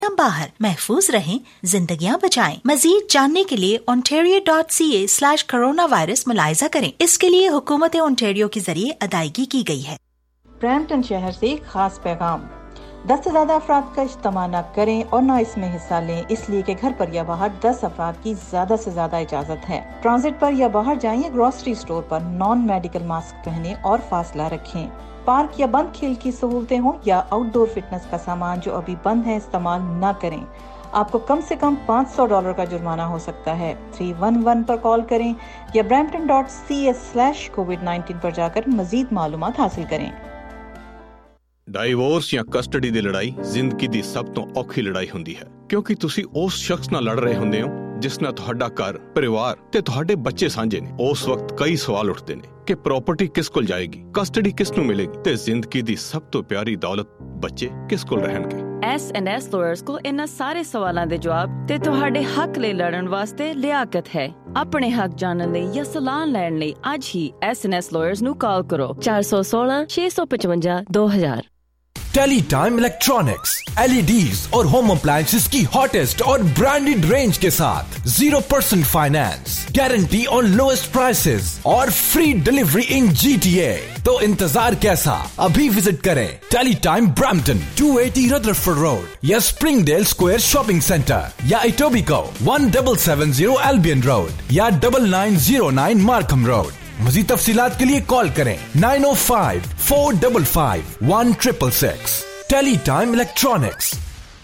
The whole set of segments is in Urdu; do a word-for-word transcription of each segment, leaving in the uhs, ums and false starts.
باہر محفوظ رہیں، زندگیاں بچائیں۔ مزید جاننے کے لیے Ontario dot C A slash coronavirus ملاحظہ کریں۔ اس کے لیے حکومت اونٹیریو کے ذریعے ادائیگی کی گئی ہے۔ برامپٹن شہر سے ایک خاص پیغام، دس سے زیادہ افراد کا اجتماع نہ کریں اور نہ اس میں حصہ لیں، اس لیے کہ گھر پر یا باہر دس افراد کی زیادہ سے زیادہ اجازت ہے۔ ٹرانزٹ پر یا باہر جائیں یا گروسری اسٹور پر نان میڈیکل ماسک پہنیں اور فاصلہ رکھیں۔ پارک یا بند کھیل کی سہولتیں ہوں یا آؤٹ ڈور فٹنس کا سامان جو ابھی بند ہے استعمال نہ کریں۔ آپ کو کم سے کم پانچ سو ڈالر کا جرمانہ ہو سکتا ہے۔ تھری ون ون پر کال کریں یا Brampton dot C A slash covid nineteen پر جا کر مزید معلومات حاصل کریں۔ ਡਾਈਵੋਰਸ ਜਾਂ ਕਸਟਡੀ ਦੀ ਲੜਾਈ ਜ਼ਿੰਦਗੀ ਦੀ ਸਭ ਤੋਂ ਔਖੀ ਲੜਾਈ ਹੁੰਦੀ ਹੈ, ਕਿਉਂਕਿ ਤੁਸੀਂ ਉਸ ਸ਼ਖਸ ਨਾਲ ਲੜ ਰਹੇ ਹੁੰਦੇ ਹੋ ਜਿਸ ਨਾਲ ਤੁਹਾਡਾ ਘਰ, ਪਰਿਵਾਰ ਤੇ ਤੁਹਾਡੇ ਬੱਚੇ ਸਾਂਝੇ ਨੇ। ਉਸ ਵਕਤ ਕਈ ਸਵਾਲ ਉੱਠਦੇ ਨੇ ਕਿ ਪ੍ਰਾਪਰਟੀ ਕਿਸ ਕੋਲ ਜਾਏਗੀ, ਕਸਟਡੀ ਕਿਸ ਨੂੰ ਮਿਲੇਗੀ ਤੇ ਜ਼ਿੰਦਗੀ ਦੀ ਸਭ ਤੋਂ ਪਿਆਰੀ ਦੌਲਤ ਬੱਚੇ ਕਿਸ ਕੋਲ ਰਹਿਣਗੇ। ਐਸ ਐਂਡ ਐਸ ਲਾਇਰਸ ਕੋਲ ਇਹਨਾਂ ਸਾਰੇ ਸਵਾਲਾਂ ਦੇ ਜਵਾਬ ਤੇ ਤੁਹਾਡੇ ਹੱਕ ਲਈ ਲੜਨ ਵਾਸਤੇ ਲਿਆਕਤ ਹੈ। ਆਪਣੇ ਹੱਕ ਜਾਣਨ ਲਈ ਜਾਂ ਸਲਾਹ ਲੈਣ ਲਈ ਅੱਜ ਹੀ ਐਸ ਐਂਡ ਐਸ ਲਾਇਰਸ ਨੂੰ ਕਾਲ ਕਰੋ ਚਾਰ ਸੌ ਸੋਲਾਂ ਛੇ ਸੌ ਪਚਵੰਜਾ ਦੋ ਹਜ਼ਾਰ۔ Teletime electronics L E Ds اور ہوم اپلائنسز کی ہاٹسٹ اور برانڈیڈ رینج کے ساتھ زیرو پرسینٹ فائنانس، گارنٹی اور لوئسٹ پرائسز اور free delivery in G T A. تو انتظار کیسا؟ ابھی وزٹ کریں Teletime Brampton two eighty Rutherford road یا Springdale square shopping centre یا Etobicoke one double seven zero Albion road یا double nine zero nine Markham road. مزید تفصیلات کے لیے کال کریں nine O five four double five one triple six. Teletime electronics.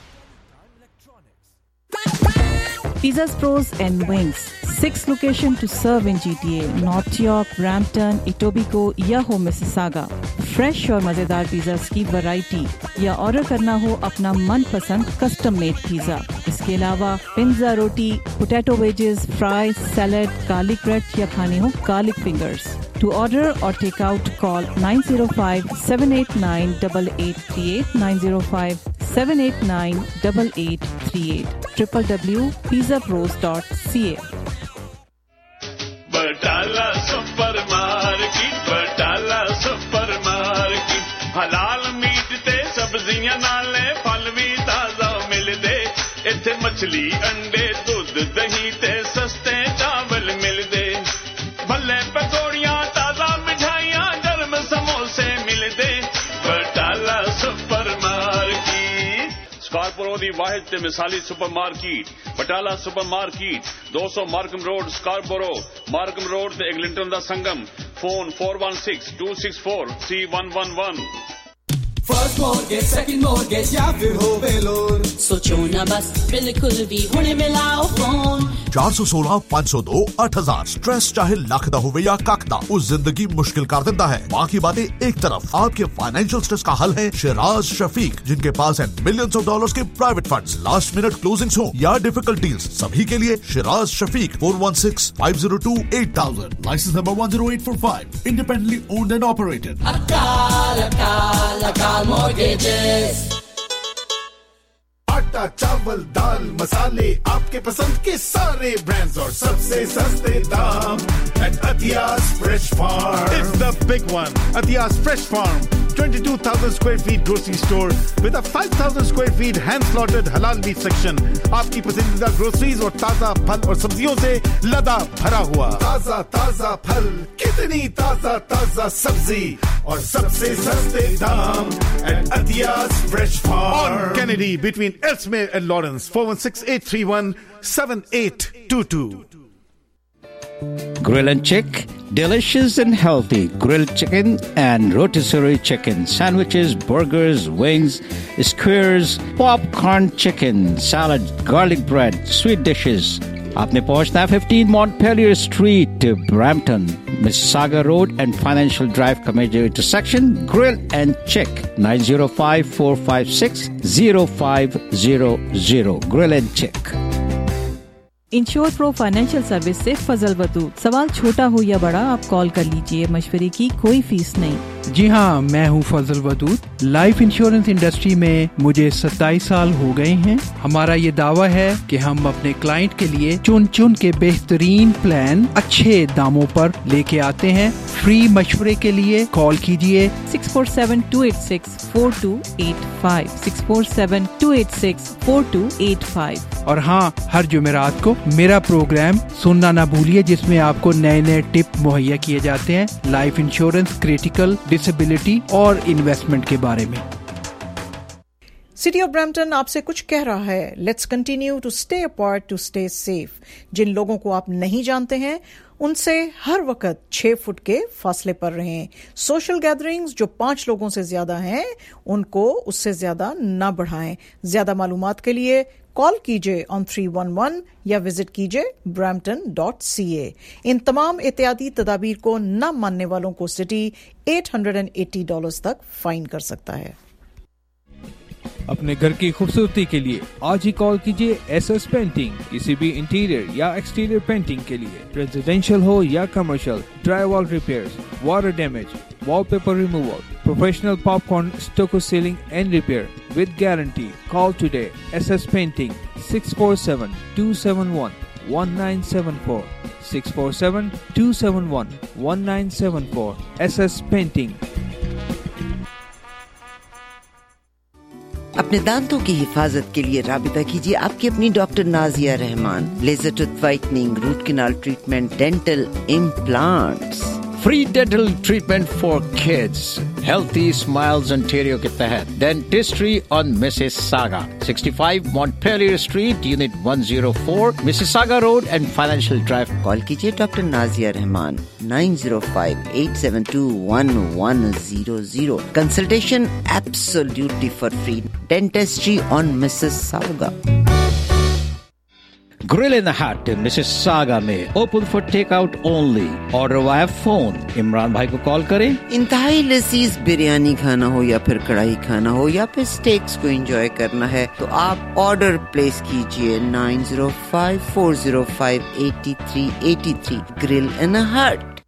Pizzas Pros and Wings, six locations to serve in G T A, North York, Brampton, Etobicoke یا ہو Mississauga۔ فریش اور مزیدار پیزاز کی ورائٹی یا آرڈر کرنا ہو اپنا من پسند کسٹم میڈ پیزا۔ اس کے علاوہ پنزا، روٹی، potato wedges, fry, salad, garlic bread یا کھانے ہو garlic fingers. To order or take out, call nine zero five seven eight nine eight eight three eight, nine zero five seven eight nine eight eight three eight, w w w dot pizza pros dot c a۔ Batala supermarket, Batala supermarket, حلال میٹ تے سبزیاں نالے پھل بھی تازہ ملدے، ایتھے مچھلی، انڈے، دودھ، دہی تے سستے چاول ملدے، بھلے پکوڑیاں، تازہ مٹھائیاں، گرم سموسے ملدے، بٹالہ سپر مارکیٹ۔ سکارپورو دی واحد تے مثالی supermarket Batala supermarket, دو سو Markham road Scarborough, Markham road تے ایگلنٹن دا سنگم۔ Phone four one six two six four three one one one. First mortgage, second mortgage یا پھر ہووے لون، سوچو نہ بس بالکل بھی ہونے ملاؤ فون۔ چار سو سولہ پانچ سو دو آٹھ ہزار۔ سٹریس چاہے لاکھ دا ہوئے یا کاک دا، اس زندگی مشکل کر دیتا ہے۔ باقی باتیں ایک طرف، آپ کے فائنینشیل سٹریس کا حل ہے شیراز شفیق، جن کے پاس ہے ملینز آف ڈالرز کے private funds, last minute closings ہوں یا ڈیفیکلٹیز، سبھی کے لیے Shiraz Shafiq. Four one six five zero two eight thousand, licence number one zero eight four five, independently owned and operated. Akal Akal Akal mortgages۔ آٹا، چاول، دال، مسالے، آپ کے پسند کے سارے برانڈز اور سب سے سستے دام at Athias Fresh Farm. It's the big one. Athias Fresh Farm, twenty-two thousand square feet grocery store with a five thousand square feet hand-slaughtered halal meat section. آپ کی پسندیدہ گروسریز اور تازہ پھل اور سبزیوں سے لدا بھرا ہوا۔ تازہ تازہ پھل، کتنی تازہ تازہ سبزی اور سب سے سستے دام at Athias Fresh Farm. On Kennedy between Elsmere and Lawrence. Four one six eight three one seven eight two two. Grill and Chick, delicious and healthy grilled chicken and rotisserie chicken, sandwiches, burgers, wings, skewers, popcorn chicken, salad, garlic bread, sweet dishes. آپ نے پہنچنا ہے fifteen Montpelier Street, Brampton, Mississauga Road and Financial Drive کا major intersection. Grill and Chick, nine zero five four five six zero five zero zero. Grill and Chick. Insure pro financial service سے فضل ودود۔ سوال چھوٹا ہو یا بڑا، آپ کال کر لیجئے، مشورے کی کوئی فیس نہیں۔ जी हाँ, मैं हूँ Fazal Wadood. Life insurance industry में मुझे सत्ताईस साल हो गए हैं। हमारा ये दावा है कि हम अपने क्लाइंट के लिए चुन चुन के बेहतरीन प्लान अच्छे दामों पर लेके आते हैं। फ्री मशवरे के लिए कॉल कीजिए six four seven two eight six four two eight five six four seven two eight six four two eight five. और हाँ, हर जुमेरात को मेरा प्रोग्राम सुनना ना भूलिए, जिसमें आपको नए नए टिप मुहैया किए जाते हैं लाइफ इंश्योरेंस, क्रिटिकल, डिसेबिलिटी और इन्वेस्टमेंट के बारे में। सिटी ऑफ ब्रैम्पटन आपसे कुछ कह रहा है, let's continue to stay apart to stay safe. जिन लोगों को आप नहीं जानते हैं उनसे हर वक्त छह फुट के फासले पर रहें। सोशल गैदरिंग्स जो पांच लोगों से ज्यादा हैं उनको उससे ज्यादा न बढ़ाएं। ज्यादा मालूमात के लिए कॉल कीजिए ऑन थ्री वन वन या विजिट कीजिए ब्रैम्पटन डॉट सी ए। इन तमाम एहतियाती तदाबीर को न मानने वालों को सिटी आठ सौ अस्सी डॉलर्स तक फाइन कर सकता है। अपने घर की खूबसूरती के लिए आज ही कॉल कीजिए एस एस पेंटिंग। किसी भी इंटीरियर या एक्सटीरियर पेंटिंग के लिए, रेजिडेंशियल हो या commercial, dry wall repairs, water damage, wallpaper removal, professional popcorn, stucco ceiling and repair with guarantee. Call today. S S Painting six four seven, two seven one, one nine seven four six four seven, two seven one, one nine seven four. S S Painting. अपने दांतों की हिफाजत के लिए राबिता कीजिए आपकी अपनी doctor Nazia Rahman. Laser tooth whitening, root canal treatment, dental implants, free dental treatment for kids, healthy smiles Ontario के तहत dentistry on Mississauga, sixty five Montpelier Street, unit one oh four, Mississauga Road and Financial Drive. Call कीजिए doctor Nazia Rahman nine oh five, eight seven two, one one zero zero. Consultation absolutely for free. Dentistry on Mississauga. Grill in the Hut in Mississauga में open for takeout only. Order via phone. Imran भाई को कॉल करें। इंतहाई लजीज बिरयानी खाना हो या फिर कढ़ाई खाना हो या फिर स्टेक्स को एंजॉय करना है तो आप ऑर्डर प्लेस कीजिए nine oh five, four oh five, eight three eight three. Grill in the Hut.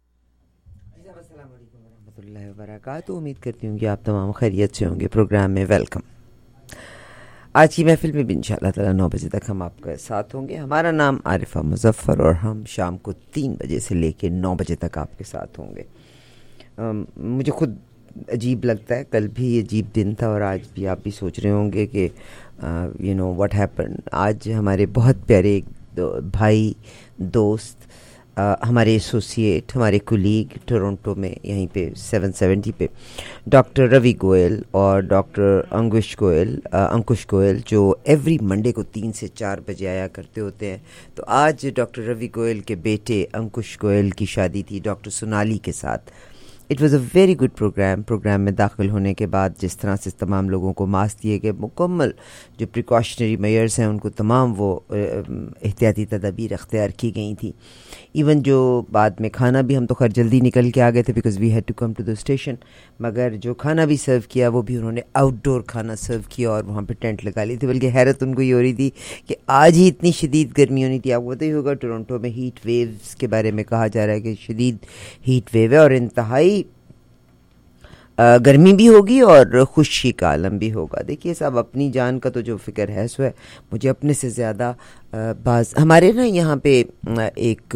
तो उम्मीद करती हूँ कि आप तमाम खैरियत से होंगे। प्रोग्राम में वेलकम। आज की महफिल में भी इंशाअल्लाह ताला नौ बजे तक हम आपके साथ होंगे। हमारा नाम आरिफा मुजफ्फर और हम शाम को तीन बजे से लेकर नौ बजे तक आपके साथ होंगे। um, मुझे खुद अजीब लगता है, कल भी अजीब दिन था और आज भी आप भी सोच रहे होंगे कि यू नो व्हाट हैपन। आज हमारे बहुत प्यारे एक दो, भाई दोस्त, Uh, हमारे एसोसिएट, हमारे कुलीग टोरंटो में यहीं पे सेवन सेवेंटी पे डॉक्टर रवि गोयल और डॉक्टर अंकुश गोयल uh, अंकुश गोयल जो एवरी मंडे को तीन से चार बजे आया करते होते हैं। तो आज डॉक्टर रवि गोयल के बेटे अंकुश गोयल की शादी थी डॉक्टर सोनाली के साथ। It was a very good programme. Programme में दाखिल होने के बाद जिस तरह से तमाम लोगों को मास्क दिए गए, मुकम्मल जो प्रिकॉशनरी मेजर्स हैं उनको तमाम वो एहतियाती तदाबीर अख्तियार की गई थी। इवन जो बाद में खाना भी, हम तो खैर जल्दी निकल के आ गए थे because we had to come to the station, मगर जो खाना भी सर्व किया वो भी उन्होंने आउटडोर खाना सर्व किया और वहाँ पे टेंट लगा ली थी। बल्कि हैरत उनको ये हो रही थी कि आज ही इतनी शदीद गर्मी होनी थी। आपको पता ही होगा टोरंटो में हीट वेव्स के बारे में कहा जा रहा है कि शदीद हीट वेव है और इंतहाई गर्मी भी होगी और खुशी का आलम भी होगा। देखिए साहब, अपनी जान का तो जो फ़िक्र है सो है, मुझे अपने से ज़्यादा बाज हमारे ना यहाँ पे एक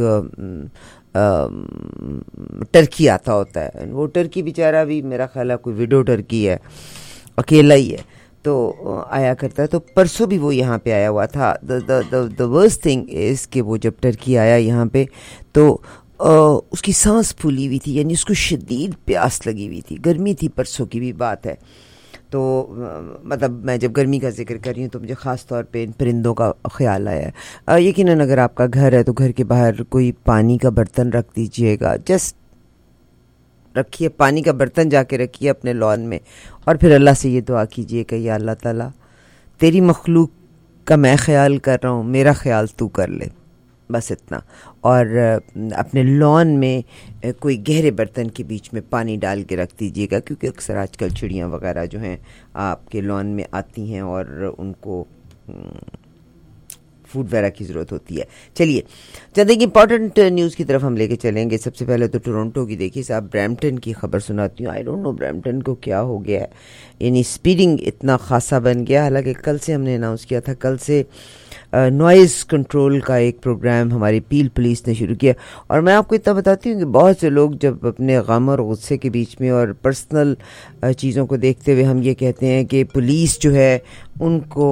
टर्की आता होता है। वो टर्की बेचारा भी मेरा ख्याल है कोई विडो टर्की है, अकेला ही है, तो आया करता है। तो परसों भी वो यहाँ पे आया हुआ था। द वर्स्ट थिंग इज़ कि वो जब टर्की आया यहाँ पे तो Uh, उसकी सांस फूली हुई थी, यानी उसको शदीद प्यास लगी हुई थी। गर्मी थी, परसों की भी बात है। तो uh, मतलब मैं जब गर्मी का जिक्र कर रही हूँ तो मुझे ख़ास तौर पे इन परिंदों का ख्याल आया है। uh, यकीनन अगर आपका घर है तो घर के बाहर कोई पानी का बर्तन रख दीजिएगा। जस्ट रखिए, पानी का बर्तन जाके रखिए अपने लॉन में और फिर अल्लाह से ये दुआ कीजिए कि या अल्लाह ताला तेरी मखलूक का मैं ख्याल कर रहा हूँ, मेरा ख्याल तू कर ले, बस इतना। और अपने लॉन में कोई गहरे बर्तन के बीच में पानी डाल के रख दीजिएगा, क्योंकि अक्सर आजकल चिड़ियाँ वगैरह जो हैं आपके लॉन में आती हैं और उनको فوڈ وغیرہ کی ضرورت ہوتی ہے. چلیے چند ایک امپورٹنٹ نیوز کی طرف ہم لے کے چلیں گے. سب سے پہلے تو ٹورنٹو کی دیکھیے صاحب, برمپٹن کی خبر سناتی ہوں. آئی ڈونٹ نو برمپٹن کو کیا ہو گیا ہے, یعنی اسپیڈنگ اتنا خاصا بن گیا. حالانکہ کل سے ہم نے اناؤنس کیا تھا, کل سے نوائز کنٹرول کا ایک پروگرام ہماری پیل پولیس نے شروع کیا. اور میں آپ کو اتنا بتاتی ہوں کہ بہت سے لوگ جب اپنے غم اور غصے کے بیچ میں اور پرسنل چیزوں کو دیکھتے ہوئے ہم یہ کہتے ہیں کہ پولیس جو ہے ان کو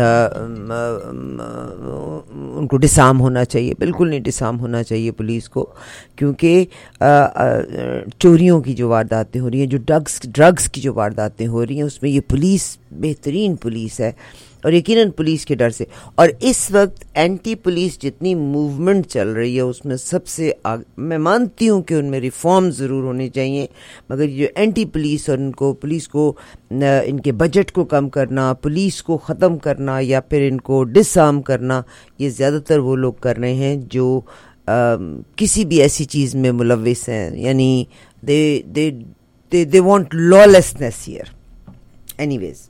ان کو ڈسارم ہونا چاہیے. بالکل نہیں ڈسارم ہونا چاہیے پولیس کو, کیونکہ چوریوں کی جو وارداتیں ہو رہی ہیں, جو ڈرگس ڈرگس کی جو وارداتیں ہو رہی ہیں, اس میں یہ پولیس بہترین پولیس ہے. اور یقیناً پولیس کے ڈر سے, اور اس وقت اینٹی پولیس جتنی موومنٹ چل رہی ہے اس میں سب سے آگ... میں مانتی ہوں کہ ان میں ریفارم ضرور ہونے چاہیے, مگر جو اینٹی پولیس اور ان کو پولیس کو ان کے بجٹ کو کم کرنا, پولیس کو ختم کرنا یا پھر ان کو ڈس آرم کرنا, یہ زیادہ تر وہ لوگ کر رہے ہیں جو آ, کسی بھی ایسی چیز میں ملوث ہیں. یعنی they they they they want law licence here. Anyways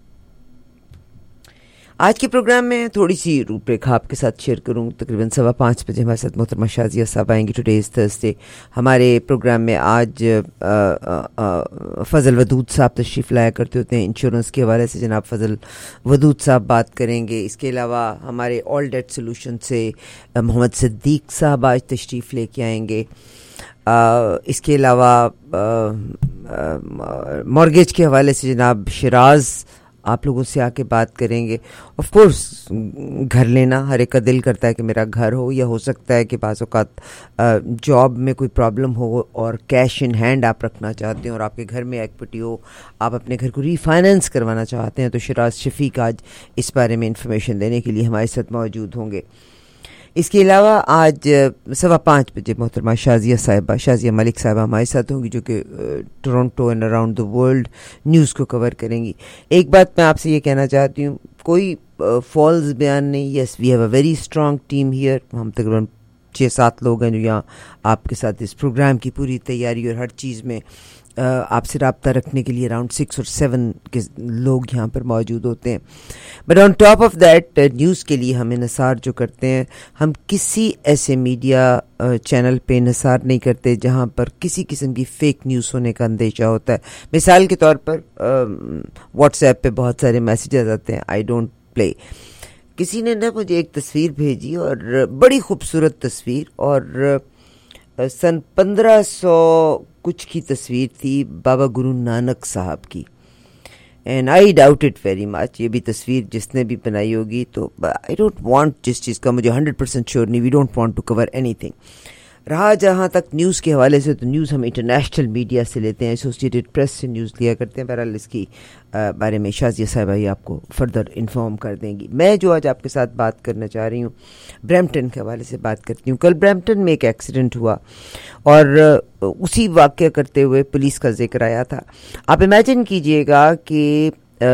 آج کے پروگرام میں تھوڑی سی روپ ریکھا آپ کے ساتھ شیئر کروں. تقریباً سوا پانچ بجے ہمارے ساتھ محترمہ شازیہ صاحب آئیں گی. Today is Thursday. ہمارے پروگرام میں آج فضل ودود صاحب تشریف لایا کرتے ہوتے ہیں. انشورنس کے حوالے سے جناب فضل ودود صاحب بات کریں گے. اس کے علاوہ ہمارے آل ڈیٹ سولوشن سے محمد صدیق صاحب آج تشریف لے کے آئیں گے. اس کے علاوہ مارگیج کے حوالے سے جناب شراز آپ لوگوں سے آ کے بات کریں گے. آف کورس گھر لینا ہر ایک کا دل کرتا ہے کہ میرا گھر ہو, یا ہو سکتا ہے کہ بعض اوقات جاب میں کوئی پرابلم ہو اور کیش ان ہینڈ آپ رکھنا چاہتے ہیں اور آپ کے گھر میں ایکوٹی ہو, آپ اپنے گھر کو ری فائنینس کروانا چاہتے ہیں, تو شراز شفیق آج اس بارے میں انفارمیشن دینے کے لیے ہمارے ساتھ موجود ہوں گے. اس کے علاوہ آج سوا پانچ بجے محترمہ شازیہ صاحبہ شازیہ ملک صاحبہ ہمارے ساتھ ہوں گی, جو کہ Toronto and around the world news کو کور کریں گی. ایک بات میں آپ سے یہ کہنا چاہتی ہوں, کوئی فالز بیان نہیں. Yes we have a very strong team here. ہم تقریباً چھ سات لوگ ہیں جو یہاں آپ کے ساتھ اس پروگرام کی پوری تیاری اور ہر چیز میں آپ سے رابطہ رکھنے کے لیے اراؤنڈ سکس اور سیون کے لوگ یہاں پر موجود ہوتے ہیں. But on top of that news کے لیے ہم انحصار جو کرتے ہیں, ہم کسی ایسے میڈیا چینل پہ انحصار نہیں کرتے جہاں پر کسی قسم کی فیک نیوز ہونے کا اندیشہ ہوتا ہے. مثال کے طور پر واٹس ایپ پہ بہت سارے میسیجز آتے ہیں, آئی ڈونٹ پلے. کسی نے نا مجھے ایک تصویر بھیجی, اور بڑی خوبصورت تصویر, اور سن پندرہ سو کچھ کی تصویر تھی بابا گرو نانک صاحب کی. And I doubt it very much. یہ بھی تصویر جس نے بھی بنائی ہوگی, تو آئی ڈونٹ وانٹ, جس چیز کا مجھے ہنڈریڈ پرسینٹ شیور نہیں, we don't want to cover anything. رہا جہاں تک نیوز کے حوالے سے, تو نیوز ہم انٹرنیشنل میڈیا سے لیتے ہیں, ایسوسیٹیڈ پریس سے نیوز لیا کرتے ہیں. بہرحال اس کی بارے میں شازیہ صاحبہ ہی آپ کو فردر انفارم کر دیں گی. میں جو آج آپ کے ساتھ بات کرنا چاہ رہی ہوں, برمپٹن کے حوالے سے بات کرتی ہوں. کل برمپٹن میں ایک ایکسیڈنٹ ہوا, اور اسی واقعہ کرتے ہوئے پولیس کا ذکر آیا تھا. آپ امیجن کیجئے گا کہ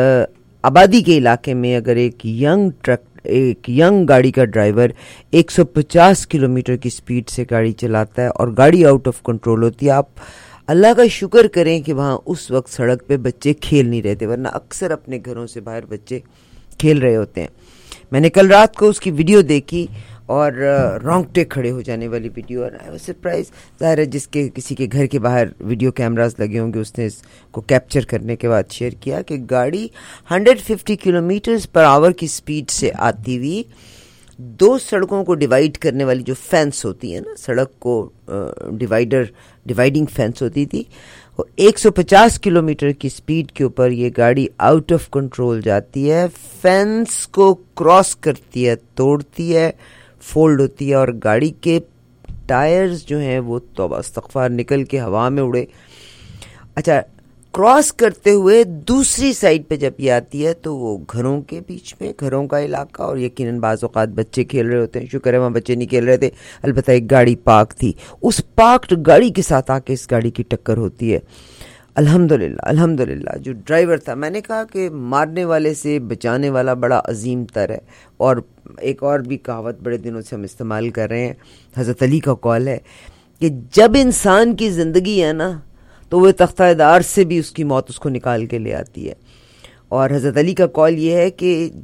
آبادی کے علاقے میں اگر ایک ینگ ٹرک ایک ینگ گاڑی کا ڈرائیور ایک سو پچاس کلو میٹر کی سپیڈ سے گاڑی چلاتا ہے اور گاڑی آؤٹ آف کنٹرول ہوتی ہے, آپ اللہ کا شکر کریں کہ وہاں اس وقت سڑک پہ بچے کھیل نہیں رہتے, ورنہ اکثر اپنے گھروں سے باہر بچے کھیل رہے ہوتے ہیں. میں نے کل رات کو اس کی ویڈیو دیکھی, اور رونگٹے کھڑے ہو جانے والی ویڈیو, اور آئی واز سرپرائز. ظاہر ہے جس کے کسی کے گھر کے باہر ویڈیو کیمراز لگے ہوں گے, اس نے اس کو کیپچر کرنے کے بعد شیئر کیا کہ گاڑی hundred fifty kilometres per hour کی سپیڈ سے آتی ہوئی دو سڑکوں کو ڈیوائڈ کرنے والی جو فینس ہوتی ہے نا, سڑک کو ڈیوائڈر ڈیوائڈنگ فینس ہوتی تھی, ایک سو پچاس کلو میٹر کی سپیڈ کے اوپر یہ گاڑی آؤٹ آف کنٹرول جاتی ہے, فینس کو کراس کرتی ہے, توڑتی ہے, فولڈ ہوتی ہے, اور گاڑی کے ٹائرز جو ہیں وہ توبہ استغفار نکل کے ہوا میں اڑے. اچھا, کراس کرتے ہوئے دوسری سائڈ پہ جب یہ آتی ہے تو وہ گھروں کے بیچ میں, گھروں کا علاقہ, اور یقیناً بعض اوقات بچے کھیل رہے ہوتے ہیں. شکر ہے وہاں بچے نہیں کھیل رہے تھے, البتہ ایک گاڑی پارک تھی, اس پارکڈ گاڑی کے ساتھ آ کے اس گاڑی کی ٹکر ہوتی ہے. الحمدللہ الحمدللہ جو ڈرائیور تھا, میں نے کہا کہ مارنے والے سے بچانے والا بڑا عظیم تر ہے. اور ایک اور بھی کہاوت بڑے دنوں سے ہم استعمال کر رہے ہیں, حضرت علی کا قول ہے کہ جب انسان کی زندگی ہے نا تو وہ تختہ دار سے بھی اس کی موت اس کو نکال کے لے آتی ہے. اور حضرت علی کا قول یہ ہے کہ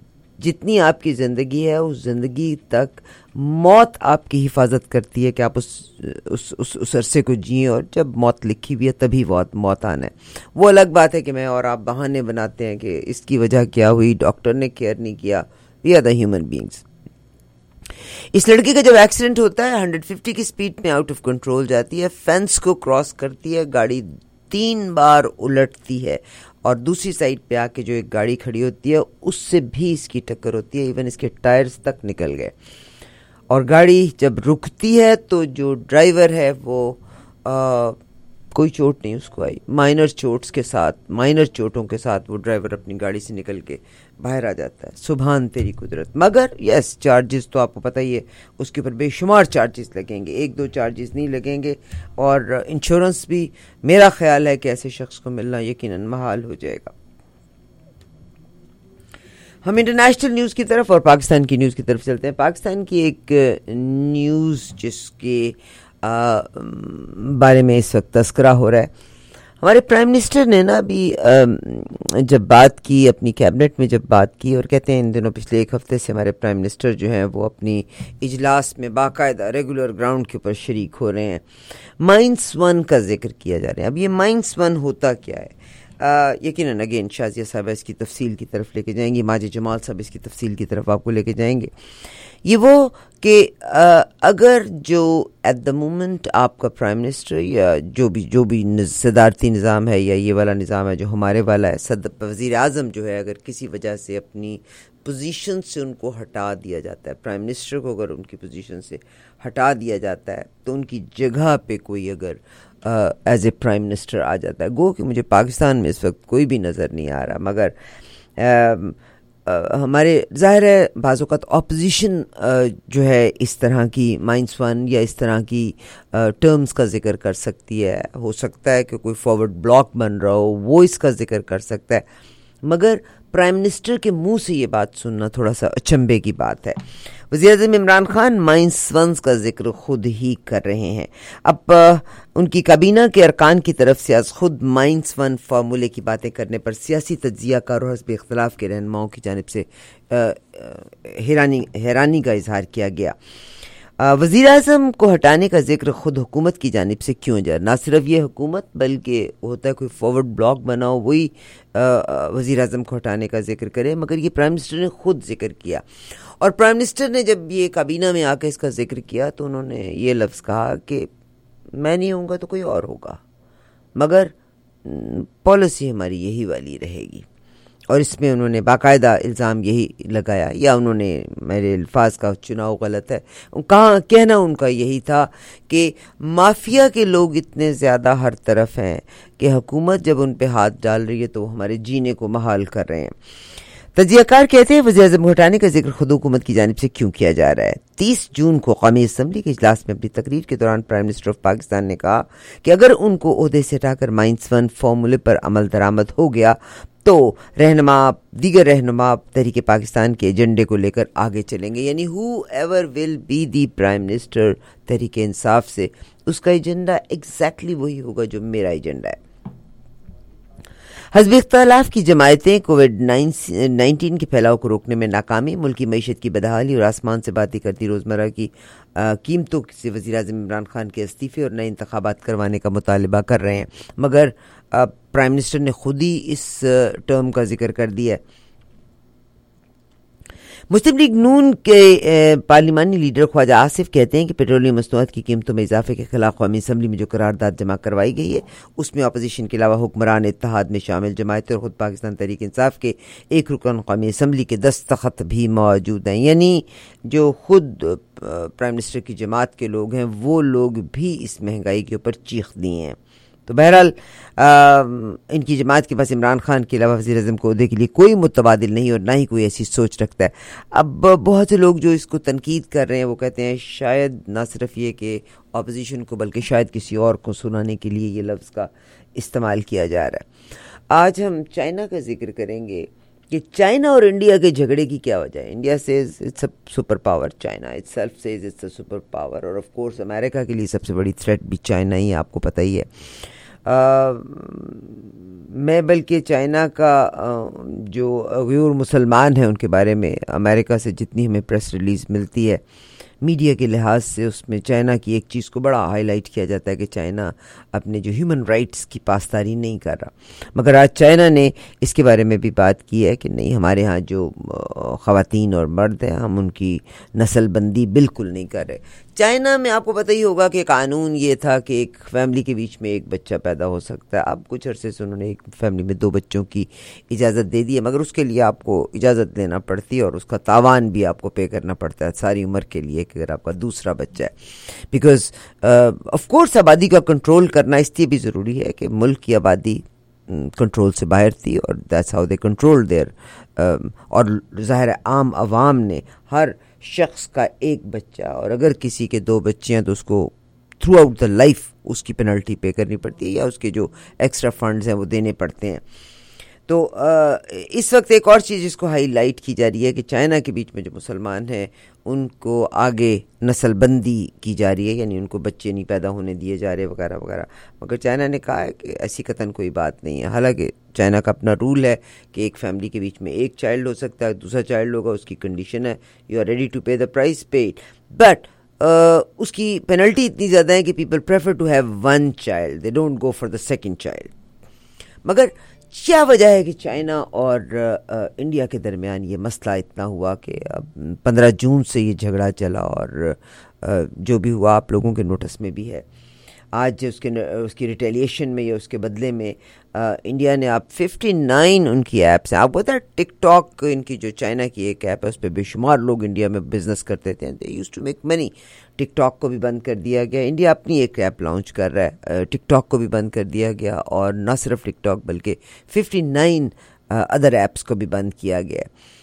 جتنی آپ کی زندگی ہے اس زندگی تک موت آپ کی حفاظت کرتی ہے کہ آپ اس اس اس, اس عرصے کو جئیں, اور جب موت لکھی ہوئی ہے تبھی موت موت آنا ہے. وہ الگ بات ہے کہ میں اور آپ بہانے بناتے ہیں کہ اس کی وجہ کیا ہوئی, ڈاکٹر نے کیئر نہیں کیا. We are the human beings. اس لڑکی کا جب ایکسیڈنٹ ہوتا ہے ہنڈریڈ ففٹی کی سپیڈ میں آؤٹ آف کنٹرول جاتی ہے, فینس کو کراس کرتی ہے, گاڑی تین بار الٹتی ہے, اور دوسری سائڈ پہ آ کے جو ایک گاڑی کھڑی ہوتی ہے اس سے بھی اس کی ٹکر ہوتی ہے, ایون اس کے ٹائرز تک نکل گئے. اور گاڑی جب رکتی ہے تو جو ڈرائیور ہے وہ آ, کوئی چوٹ نہیں اس کو آئی, مائنر چوٹس کے ساتھ مائنر چوٹوں کے ساتھ وہ ڈرائیور اپنی گاڑی سے نکل کے باہر آ جاتا ہے. سبحان تیری قدرت. مگر یس چارجز تو آپ کو پتہ ہی ہے, اس کے اوپر بے شمار چارجز لگیں گے, ایک دو چارجز نہیں لگیں گے, اور انشورنس بھی میرا خیال ہے کہ ایسے شخص کو ملنا یقیناً محال ہو جائے گا. ہم انٹرنیشنل نیوز کی طرف اور پاکستان کی نیوز کی طرف چلتے ہیں. پاکستان کی ایک نیوز جس کے بارے میں اس وقت تذکرہ ہو رہا ہے, ہمارے پرائم منسٹر نے نا ابھی جب بات کی اپنی کیبنٹ میں جب بات کی, اور کہتے ہیں ان دنوں پچھلے ایک ہفتے سے ہمارے پرائم منسٹر جو ہیں وہ اپنی اجلاس میں باقاعدہ ریگولر گراؤنڈ کے اوپر شریک ہو رہے ہیں. مائنس ون کا ذکر کیا جا رہا ہے. اب یہ مائنس ون ہوتا کیا ہے؟ یقیناً اگین شازیہ صاحبہ اس کی تفصیل کی طرف لے کے جائیں گی, ماجد جمال صاحب اس کی تفصیل کی طرف آپ کو لے کے جائیں گے. یہ وہ کہ اگر جو ایٹ دا مومنٹ آپ کا پرائم منسٹر یا جو بھی جو بھی صدارتی نظام ہے یا یہ والا نظام ہے جو ہمارے والا ہے, صدر وزیر اعظم جو ہے اگر کسی وجہ سے اپنی پوزیشن سے ان کو ہٹا دیا جاتا ہے, پرائم منسٹر کو اگر ان کی پوزیشن سے ہٹا دیا جاتا ہے تو ان کی جگہ پہ کوئی اگر ایز اے پرائم منسٹر آ جاتا ہے, گو کہ مجھے پاکستان میں اس وقت کوئی بھی نظر نہیں آ رہا, مگر uh, uh, ہمارے ظاہر ہے بعض اوقات اپوزیشن uh, جو ہے اس طرح کی مائنس ون یا اس طرح کی ٹرمز uh, کا ذکر کر سکتی ہے. ہو سکتا ہے کہ کوئی فارورڈ بلاک بن رہا ہو وہ اس کا ذکر کر سکتا ہے, مگر پرائم منسٹر کے منہ سے یہ بات سننا تھوڑا سا اچنبے کی بات ہے. وزیر اعظم عمران خان مائنس ونز کا ذکر خود ہی کر رہے ہیں. اب ان کی کابینہ کے ارکان کی طرف سے آج خود مائنس ون فارمولے کی باتیں کرنے پر سیاسی تجزیہ کار اور حزب اختلاف کے رہنماؤں کی جانب سے حیرانی حیرانی کا اظہار کیا گیا. وزیر اعظم کو ہٹانے کا ذکر خود حکومت کی جانب سے کیوں جائے؟ نہ صرف یہ حکومت بلکہ ہوتا ہے کوئی فارورڈ بلاک بناؤ وہی وزیر اعظم کو ہٹانے کا ذکر کرے, مگر یہ پرائم منسٹر نے خود ذکر کیا. اور پرائم منسٹر نے جب یہ کابینہ میں آ کے اس کا ذکر کیا تو انہوں نے یہ لفظ کہا کہ میں نہیں ہوں گا تو کوئی اور ہوگا, مگر پالیسی ہماری یہی والی رہے گی. اور اس میں انہوں نے باقاعدہ الزام یہی لگایا, یا انہوں نے, میرے الفاظ کا چناؤ غلط ہے, کہاں کہنا ان کا یہی تھا کہ مافیا کے لوگ اتنے زیادہ ہر طرف ہیں کہ حکومت جب ان پہ ہاتھ ڈال رہی ہے تو وہ ہمارے جینے کو محال کر رہے ہیں. تجزیہ کار کہتے ہیں وزیر اعظم کو ہٹانے کا ذکر خود حکومت کی جانب سے کیوں کیا جا رہا ہے. تیس جون کو قومی اسمبلی کے اجلاس میں اپنی تقریر کے دوران پرائم منسٹر آف پاکستان نے کہا کہ اگر ان کو عہدے سے ہٹا کر مائنس ون فارمولے پر عمل درآمد ہو گیا تو رہنما دیگر رہنما تحریک پاکستان کے ایجنڈے کو لے کر آگے چلیں گے. یعنی whoever will be the prime minister Tehreek Insaf سے, اس کا ایجنڈا ایگزیکٹلی وہی ہوگا جو میرا ایجنڈا ہے. حزب اختلاف کی جماعتیں کووڈ نائنٹین کے پھیلاؤ کو روکنے میں ناکامی, ملکی معیشت کی بدحالی اور آسمان سے باتیں کرتی روزمرہ کی قیمتوں سے وزیر اعظم عمران خان کے استعفے اور نئے انتخابات کروانے کا مطالبہ کر رہے ہیں. مگر پرائم منسٹر نے خود ہی اس ٹرم کا ذکر کر دیا ہے. مسلم لیگ نون کے پارلیمانی لیڈر خواجہ آصف کہتے ہیں کہ پیٹرولیم مصنوعات کی قیمتوں میں اضافے کے خلاف قومی اسمبلی میں جو قرارداد جمع کروائی گئی ہے اس میں اپوزیشن کے علاوہ حکمران اتحاد میں شامل جماعتیں اور خود پاکستان تحریک انصاف کے ایک رکن قومی اسمبلی کے دستخط بھی موجود ہیں. یعنی جو خود پرائم منسٹر کی جماعت کے لوگ ہیں وہ لوگ بھی اس مہنگائی کے اوپر چیخ دیے ہیں. تو بہرحال ان کی جماعت کے پاس عمران خان کے علاوہ وزیر اعظم کو عہدے کے لیے کوئی متبادل نہیں اور نہ ہی کوئی ایسی سوچ رکھتا ہے. اب بہت سے لوگ جو اس کو تنقید کر رہے ہیں وہ کہتے ہیں شاید نہ صرف یہ کہ اپوزیشن کو بلکہ شاید کسی اور کو سنانے کے لیے یہ لفظ کا استعمال کیا جا رہا ہے. آج ہم چائنا کا ذکر کریں گے کہ چائنا اور انڈیا کے جھگڑے کی کیا وجہ ہے. India says it's a super power, China itself says it's a super power, اور آف کورس امریکہ کے لیے سب سے بڑی تھریٹ بھی چائنا ہی ہے, آپ کو پتہ ہی ہے. میں بلکہ چائنا کا جو غیور مسلمان ہیں ان کے بارے میں امریکہ سے جتنی ہمیں پریس ریلیز ملتی ہے میڈیا کے لحاظ سے، اس میں چائنا کی ایک چیز کو بڑا ہائی لائٹ کیا جاتا ہے کہ چائنا اپنے جو ہیومن رائٹس کی پاسداری نہیں کر رہا، مگر آج چائنا نے اس کے بارے میں بھی بات کی ہے کہ نہیں، ہمارے ہاں جو خواتین اور مرد ہیں ہم ان کی نسل بندی بالکل نہیں کر رہے۔ چائنا میں آپ کو پتہ ہی ہوگا کہ قانون یہ تھا کہ ایک فیملی کے بیچ میں ایک بچہ پیدا ہو سکتا ہے، اب کچھ عرصے سے انہوں نے ایک فیملی میں دو بچوں کی اجازت دے دی ہے، مگر اس کے لیے آپ کو اجازت لینا پڑتی ہے اور اس کا تاوان بھی آپ کو پے کرنا پڑتا ہے ساری عمر کے لیے کہ اگر آپ کا دوسرا بچہ ہے، بیکاز آف کورس آبادی کا کنٹرول کرنا اس لیے بھی ضروری ہے کہ ملک کی آبادی کنٹرول سے باہر تھی اور that's how they control there, اور ظاہر عام عوام نے ہر شخص کا ایک بچہ، اور اگر کسی کے دو بچے ہیں تو اس کو تھرو آؤٹ دا لائف اس کی پینلٹی پے کرنی پڑتی ہے یا اس کے جو ایکسٹرا فنڈز ہیں وہ دینے پڑتے ہیں۔ تو اس وقت ایک اور چیز جس کو ہائی لائٹ کی جا رہی ہے کہ چائنا کے بیچ میں جو مسلمان ہیں ان کو آگے نسل بندی کی جا رہی ہے، یعنی ان کو بچے نہیں پیدا ہونے دیے جا رہے وغیرہ وغیرہ، مگر چائنا نے کہا ہے کہ ایسی قطعاً کوئی بات نہیں ہے۔ حالانکہ چائنا کا اپنا رول ہے کہ ایک فیملی کے بیچ میں ایک چائلڈ ہو سکتا ہے، دوسرا چائلڈ ہوگا، اس کی کنڈیشن ہے you are ready to pay the price paid, but اس کی پینلٹی اتنی زیادہ ہے کہ people prefer to have one child, they don't go for the second child. مگر کیا وجہ ہے کہ چائنا اور انڈیا کے درمیان یہ مسئلہ اتنا ہوا کہ پندرہ جون سے یہ جھگڑا چلا اور جو بھی ہوا آپ لوگوں کے نوٹس میں بھی ہے۔ آج اس کے اس کی ریٹیلیشن میں یا اس کے بدلے میں انڈیا نے آپ ففٹی نائن ان کی ایپس ہیں، آپ کو پتا ہے ٹک ٹاک ان کی جو چائنا کی ایک ایپ ہے اس پہ بے شمار لوگ انڈیا میں بزنس کرتے تھے، they use to make money. TikTok کو بھی بند کر دیا گیا، انڈیا اپنی ایک ایپ لانچ کر رہا ہے، ٹک ٹاک کو بھی بند کر دیا گیا، اور نہ صرف ٹک ٹاک بلکہ ففٹی نائن ادر ایپس کو بھی بند کیا گیا۔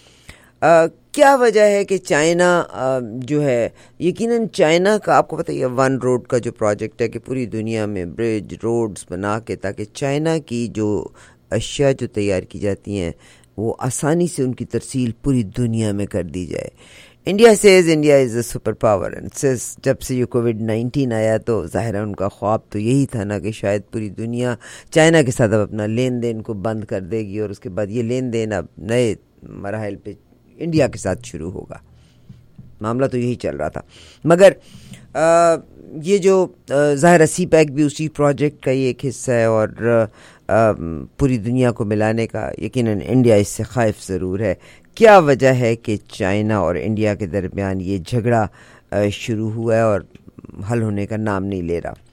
Uh, کیا وجہ ہے کہ چائنا uh, جو ہے یقیناً چائنا کا آپ کو پتہ ہے ون روڈ کا جو پروجیکٹ ہے کہ پوری دنیا میں برج روڈز بنا کے تاکہ چائنا کی جو اشیاء جو تیار کی جاتی ہیں وہ آسانی سے ان کی ترسیل پوری دنیا میں کر دی جائے۔ India says India is a super power, and says جب سے یہ کووڈ نائنٹین آیا تو ظاہر ہے ان کا خواب تو یہی تھا نا کہ شاید پوری دنیا چائنا کے ساتھ اب اپنا لین دین کو بند کر دے گی اور اس کے بعد یہ لین دین اب نئے مراحل پہ انڈیا کے ساتھ شروع ہوگا۔ معاملہ تو یہی چل رہا تھا، مگر آ, یہ جو ظاہر سی پیک بھی اسی پروجیکٹ کا یہ ایک حصہ ہے اور آ, پوری دنیا کو ملانے کا یقیناً انڈیا اس سے خائف ضرور ہے۔ کیا وجہ ہے کہ چائنا اور انڈیا کے درمیان یہ جھگڑا آ, شروع ہوا ہے اور حل ہونے کا نام نہیں لے رہا؟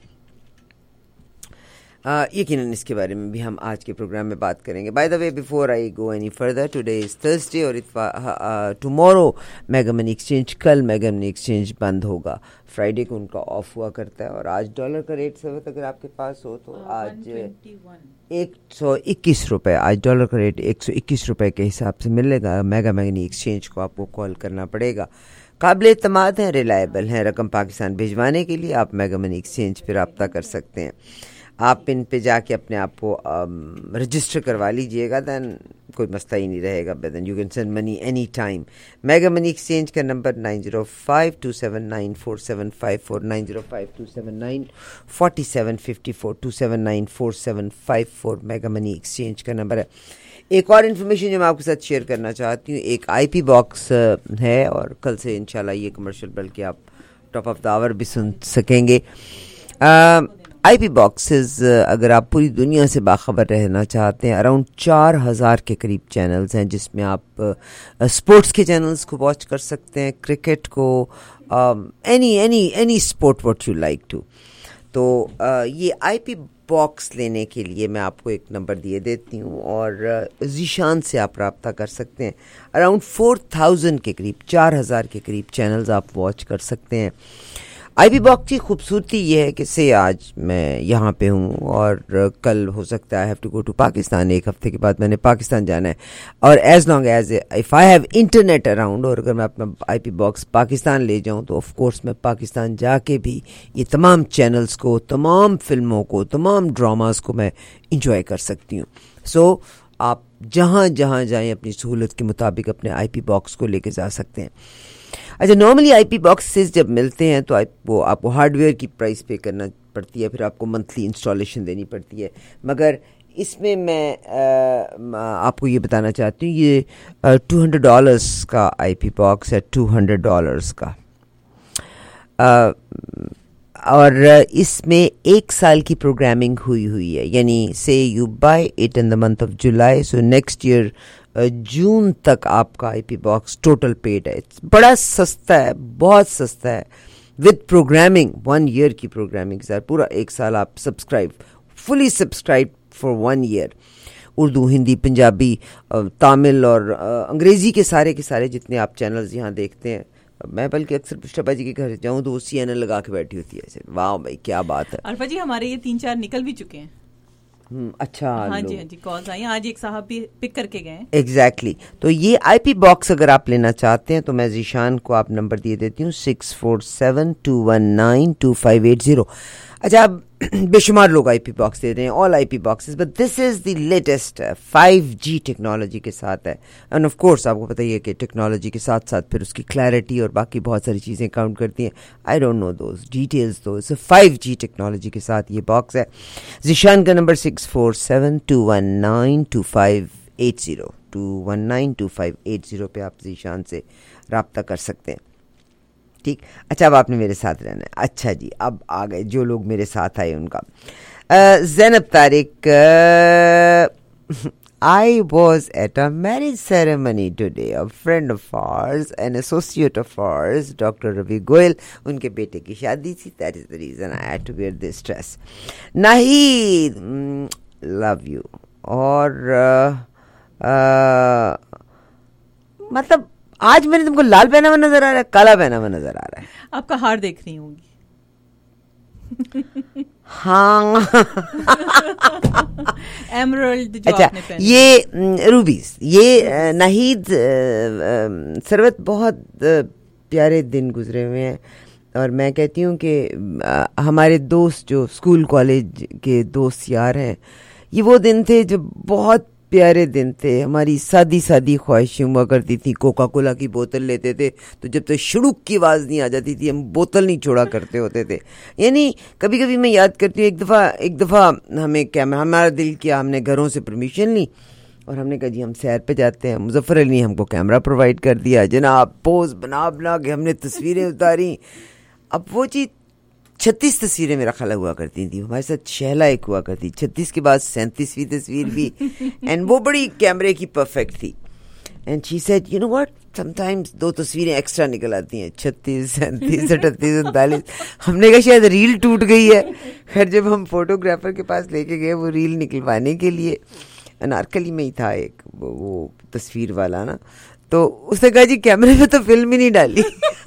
Uh, یقیناً اس کے بارے میں بھی ہم آج کے پروگرام میں بات کریں گے۔ By the way before I go any further, today is Thursday اور ٹمورو میگا منی ایکسچینج، کل میگا منی ایکسچینج بند ہوگا، فرائیڈے کو ان کا آف ہوا کرتا ہے، اور آج ڈالر کا ریٹ سب اگر آپ کے پاس ہو تو آج ایک سو اکیس روپے، آج ڈالر کا ریٹ ایک سو اکیس روپے کے حساب سے ملے گا۔ میگا منی ایکسچینج کو آپ کو کال کرنا پڑے گا، قابل اعتماد ہیں، ریلائبل ہیں، رقم پاکستان بھیجوانے کے لیے آپ میگا منی ایکسچینج پہ رابطہ کر سکتے ہیں۔ آپ ان پہ جا کے اپنے آپ کو رجسٹر کروا لیجئے گا، دین کوئی مسئلہ ہی نہیں رہے گا، then you can send money any time. Mega money exchange کا number nine zero five two seven nine four seven five four, nine zero five two seven nine forty seven fifty four, two seven nine four seven five four mega money exchange کا نمبر ہے۔ ایک اور انفارمیشن جو میں آپ کے ساتھ شیئر کرنا چاہتی ہوں، ایک آئی پی باکس ہے اور کل سے انشاءاللہ یہ کمرشل بلکہ آپ ٹاپ آف دا آور بھی سن سکیں گے۔ آئی پی باکسز اگر آپ پوری دنیا سے باخبر رہنا چاہتے ہیں، اراؤنڈ چار ہزار کے قریب چینلز ہیں جس میں آپ اسپورٹس کے چینلز کو واچ کر سکتے ہیں، کرکٹ کو، any any any sport what you like to. تو یہ آئی پی باکس لینے کے لیے میں آپ کو ایک نمبر دیے دیتی ہوں اور ذیشان سے آپ رابطہ کر سکتے ہیں۔ اراؤنڈ فور تھاؤزینڈ کے قریب، چار ہزار کے قریب چینلز آپ واچ کر سکتے ہیں۔ آئی پی باکس کی خوبصورتی یہ ہے کہ سے آج میں یہاں پہ ہوں اور کل ہو سکتا ہے I have to go to Pakistan, ایک ہفتے کے بعد میں نے پاکستان جانا ہے، اور as long as if I have internet around, اور اگر میں اپنا آئی پی باکس پاکستان لے جاؤں تو آف کورس میں پاکستان جا کے بھی یہ تمام چینلز کو، تمام فلموں کو، تمام ڈراماز کو میں انجوائے کر سکتی ہوں۔ سو آپ جہاں جہاں جائیں اپنی سہولت کے مطابق اپنے آئی پی باکس کو لے کے جا سکتے ہیں۔ اچھا، نارملی آئی پی باکسز جب ملتے ہیں تو وہ آپ کو ہارڈ ویئر کی پرائس پے کرنا پڑتی ہے, پھر آپ کو منتھلی انسٹالیشن دینی پڑتی ہے. مگر اس میں میں آپ کو یہ بتانا چاہتی ہوں, یہ ٹو ہنڈریڈ ڈالرس کا آئی پی باکس ہے, ٹو ہنڈریڈ ڈالرس کا, اور اس میں ایک سال کی پروگرامنگ ہوئی ہوئی ہے. یعنی say you buy it in the month of July, so next year June تک آپ کا I P box total paid ہے. بڑا سستا ہے, بہت سستا ہے, وتھ پروگرامنگ, ون ایئر کی پروگرامنگ کے ساتھ پورا ایک سال آپ subscribe, fully subscribe for one year. Urdu, Hindi, Punjabi, Tamil اور انگریزی کے سارے کے سارے جتنے آپ چینلز یہاں دیکھتے ہیں. میں بلکہ اکثر پشٹا جی کے گھر جاؤں تو وہ سی این ایل لگا کے بیٹھی ہوتی ہے ایسے. واہ بھائی کیا بات ہے. عرفہ جی ہمارے یہ تین چار نکل بھی چکے ہیں. اچھا, ہاں جی ہاں جی, کالز آئی ہیں, آج ایک صاحب بھی پک کر کے گئے ہیں. ایگزیکٹلی. تو یہ آئی پی باکس اگر آپ لینا چاہتے ہیں تو میں ذیشان کو آپ نمبر دیے دیتی ہوں, six four seven two one nine two five eight zero. اچھا, اب بے شمار لوگ آئی پی باکس دے رہے ہیں, all I P boxes, but this is the latest five G technology کے ساتھ ہے. اینڈ آف کورس آپ کو پتہ ہی ہے کہ ٹیکنالوجی کے ساتھ ساتھ پھر اس کی کلیئرٹی اور باقی بہت ساری چیزیں کاؤنٹ کرتی ہیں. I don't know those details, those five G technology کے ساتھ یہ باکس ہے. ذیشان کا number six four seven two one nine two five eight zero, two one nine two five eight zero پہ آپ ذیشان سے رابطہ کر سکتے ہیں. ٹھیک. اچھا, اب آپ نے میرے ساتھ رہنا ہے. اچھا جی, اب آ گئے جو لوگ میرے ساتھ آئے ان کا. زینب Tariq, I was at a marriage ceremony today. A friend of ours, an associate of ours, Doctor Ravi Goyal, ان کے بیٹے کی شادی تھی. That is the reason I had to wear this dress. Naheed, mm, love you. اور uh, uh, مطلب آج میں نے تم کو لال پہنا ہوا نظر آ رہا ہے, کالا پہنا ہوا نظر آ رہا ہے. آپ کا ہار دیکھ رہی ہوں گی. ہاں, ایمرلڈ جو اچھا, آپ نے پہنا, یہ روبیز, یہ ناہید ثروت, بہت پیارے دن گزرے ہوئے ہیں. اور میں کہتی ہوں کہ ہمارے دوست جو اسکول کالج کے دوست یار ہیں, یہ وہ دن تھے جو بہت پیارے دن تھے. ہماری سادی سادی خواہشیں ہوا کرتی تھی. کوکا کولا کی بوتل لیتے تھے تو جب تک شڑوک کی آواز نہیں آ جاتی تھی ہم بوتل نہیں چھوڑا کرتے ہوتے تھے. یعنی کبھی کبھی میں یاد کرتی ہوں, ایک دفعہ ایک دفعہ ہمیں کیمرہ, ہمارا دل کیا, ہم نے گھروں سے پرمیشن لی اور ہم نے کہا جی ہم سیر پہ جاتے ہیں. مظفر علی نے ہم کو کیمرہ پرووائڈ کر دیا, جناب پوز بنا بنا کے ہم نے تصویریں اتاری. اب وہ چیز چھتیس تصویریں میرا خیال ہوا کرتی تھیں, ہمارے ساتھ شہلا ایک ہوا کرتی, چھتیس کے بعد سینتیسویں تصویر بھی, اینڈ وہ بڑی کیمرے کی پرفیکٹ تھی. And she said you know what, sometimes دو تصویریں ایکسٹرا نکل آتی ہیں, چھتیس, سینتیس, اٹھتیس, انتالیس. ہم نے کہا شاید ریل ٹوٹ گئی ہے. خیر جب ہم فوٹوگرافر کے پاس لے کے گئے وہ ریل نکلوانے کے لیے, انارکلی میں ہی تھا ایک وہ تصویر والا نا, تو اس نے کہا جی کیمرے میں تو فلم ہی نہیں ڈالی.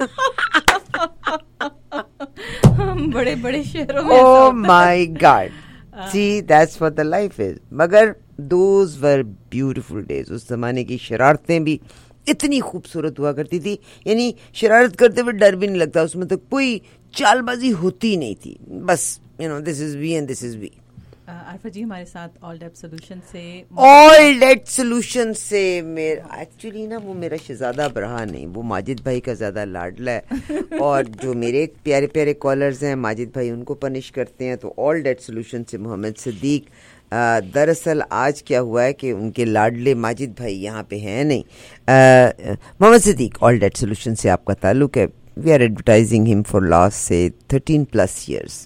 بڑے بڑے شہروں میں. Oh my God. See, that's what the life is. مگر those were beautiful days. اس زمانے کی شرارتیں بھی اتنی خوبصورت ہوا کرتی تھی, یعنی شرارت کرتے ہوئے ڈر بھی نہیں لگتا, اس میں تو کوئی چال بازی ہوتی نہیں تھی. بس you know this is we and this is we. Arifa جی ہمارے ساتھ آل ڈیٹ سولوشن سے آل ڈیٹ سولوشن سے میرا ایکچولی نا وہ میرا شہزادہ برہا نہیں, وہ ماجد بھائی کا زیادہ لاڈلا ہے. اور جو میرے پیارے پیارے کالرز ہیں ماجد بھائی ان کو پنش کرتے ہیں. تو آل ڈیٹ سولوشن سے محمد صدیق, دراصل آج کیا ہوا ہے کہ ان کے لاڈلے ماجد بھائی یہاں پہ ہیں نہیں. محمد صدیق, آل ڈیٹ سولوشن سے آپ کا تعلق ہے. وی آر ایڈورٹائزنگ ہم فار لاسٹ سے تھرٹین پلس ایئرس.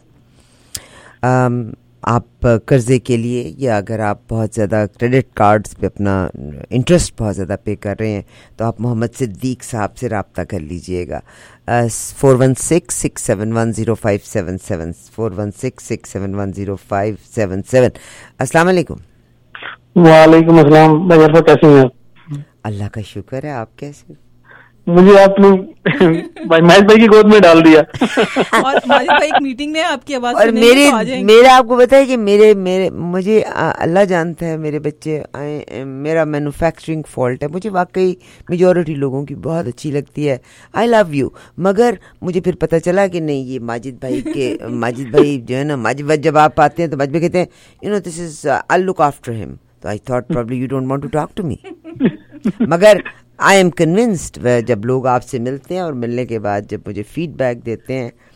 آپ قرضے کے لیے یا اگر آپ بہت زیادہ کریڈٹ کارڈز پہ اپنا انٹرسٹ بہت زیادہ پے کر رہے ہیں تو آپ محمد صدیق صاحب سے رابطہ کر لیجئے گا. Four one six six seven one zero five seven seven, four one six six seven one zero five seven seven. السلام علیکم. وعلیکم السلام. بھائی کیسے ہیں آپ؟ اللہ کا شکر ہے, آپ کیسے؟ مجھے آپ نے بھائی مہیش بھائی کی گود میں ڈال دیا. اور ماجد بھائی ایک میٹنگ میں آپ کی آواز اور میرے میرا آپ کو پتا ہے کہ میرے میرے مجھے اللہ جانتا ہے میرے بچے, میرا مینوفیکچرنگ فالٹ ہے. مجھے واقعی میجورٹی لوگوں کی بہت اچھی لگتی ہے, آئی لو یو. مگر مجھے پھر پتہ چلا کہ نہیں, یہ ماجد بھائی کے ماجد بھائی جو ہے نا, ماجد بھائی جب آپ آتے ہیں تو ماجد بھائی کہتے ہیں you know this is I look after him. تو I thought probably you don't want to talk to me. مگر آئی ایم کنونسڈ جب لوگ آپ سے ملتے ہیں اور ملنے کے بعد جب مجھے فیڈ بیک دیتے ہیں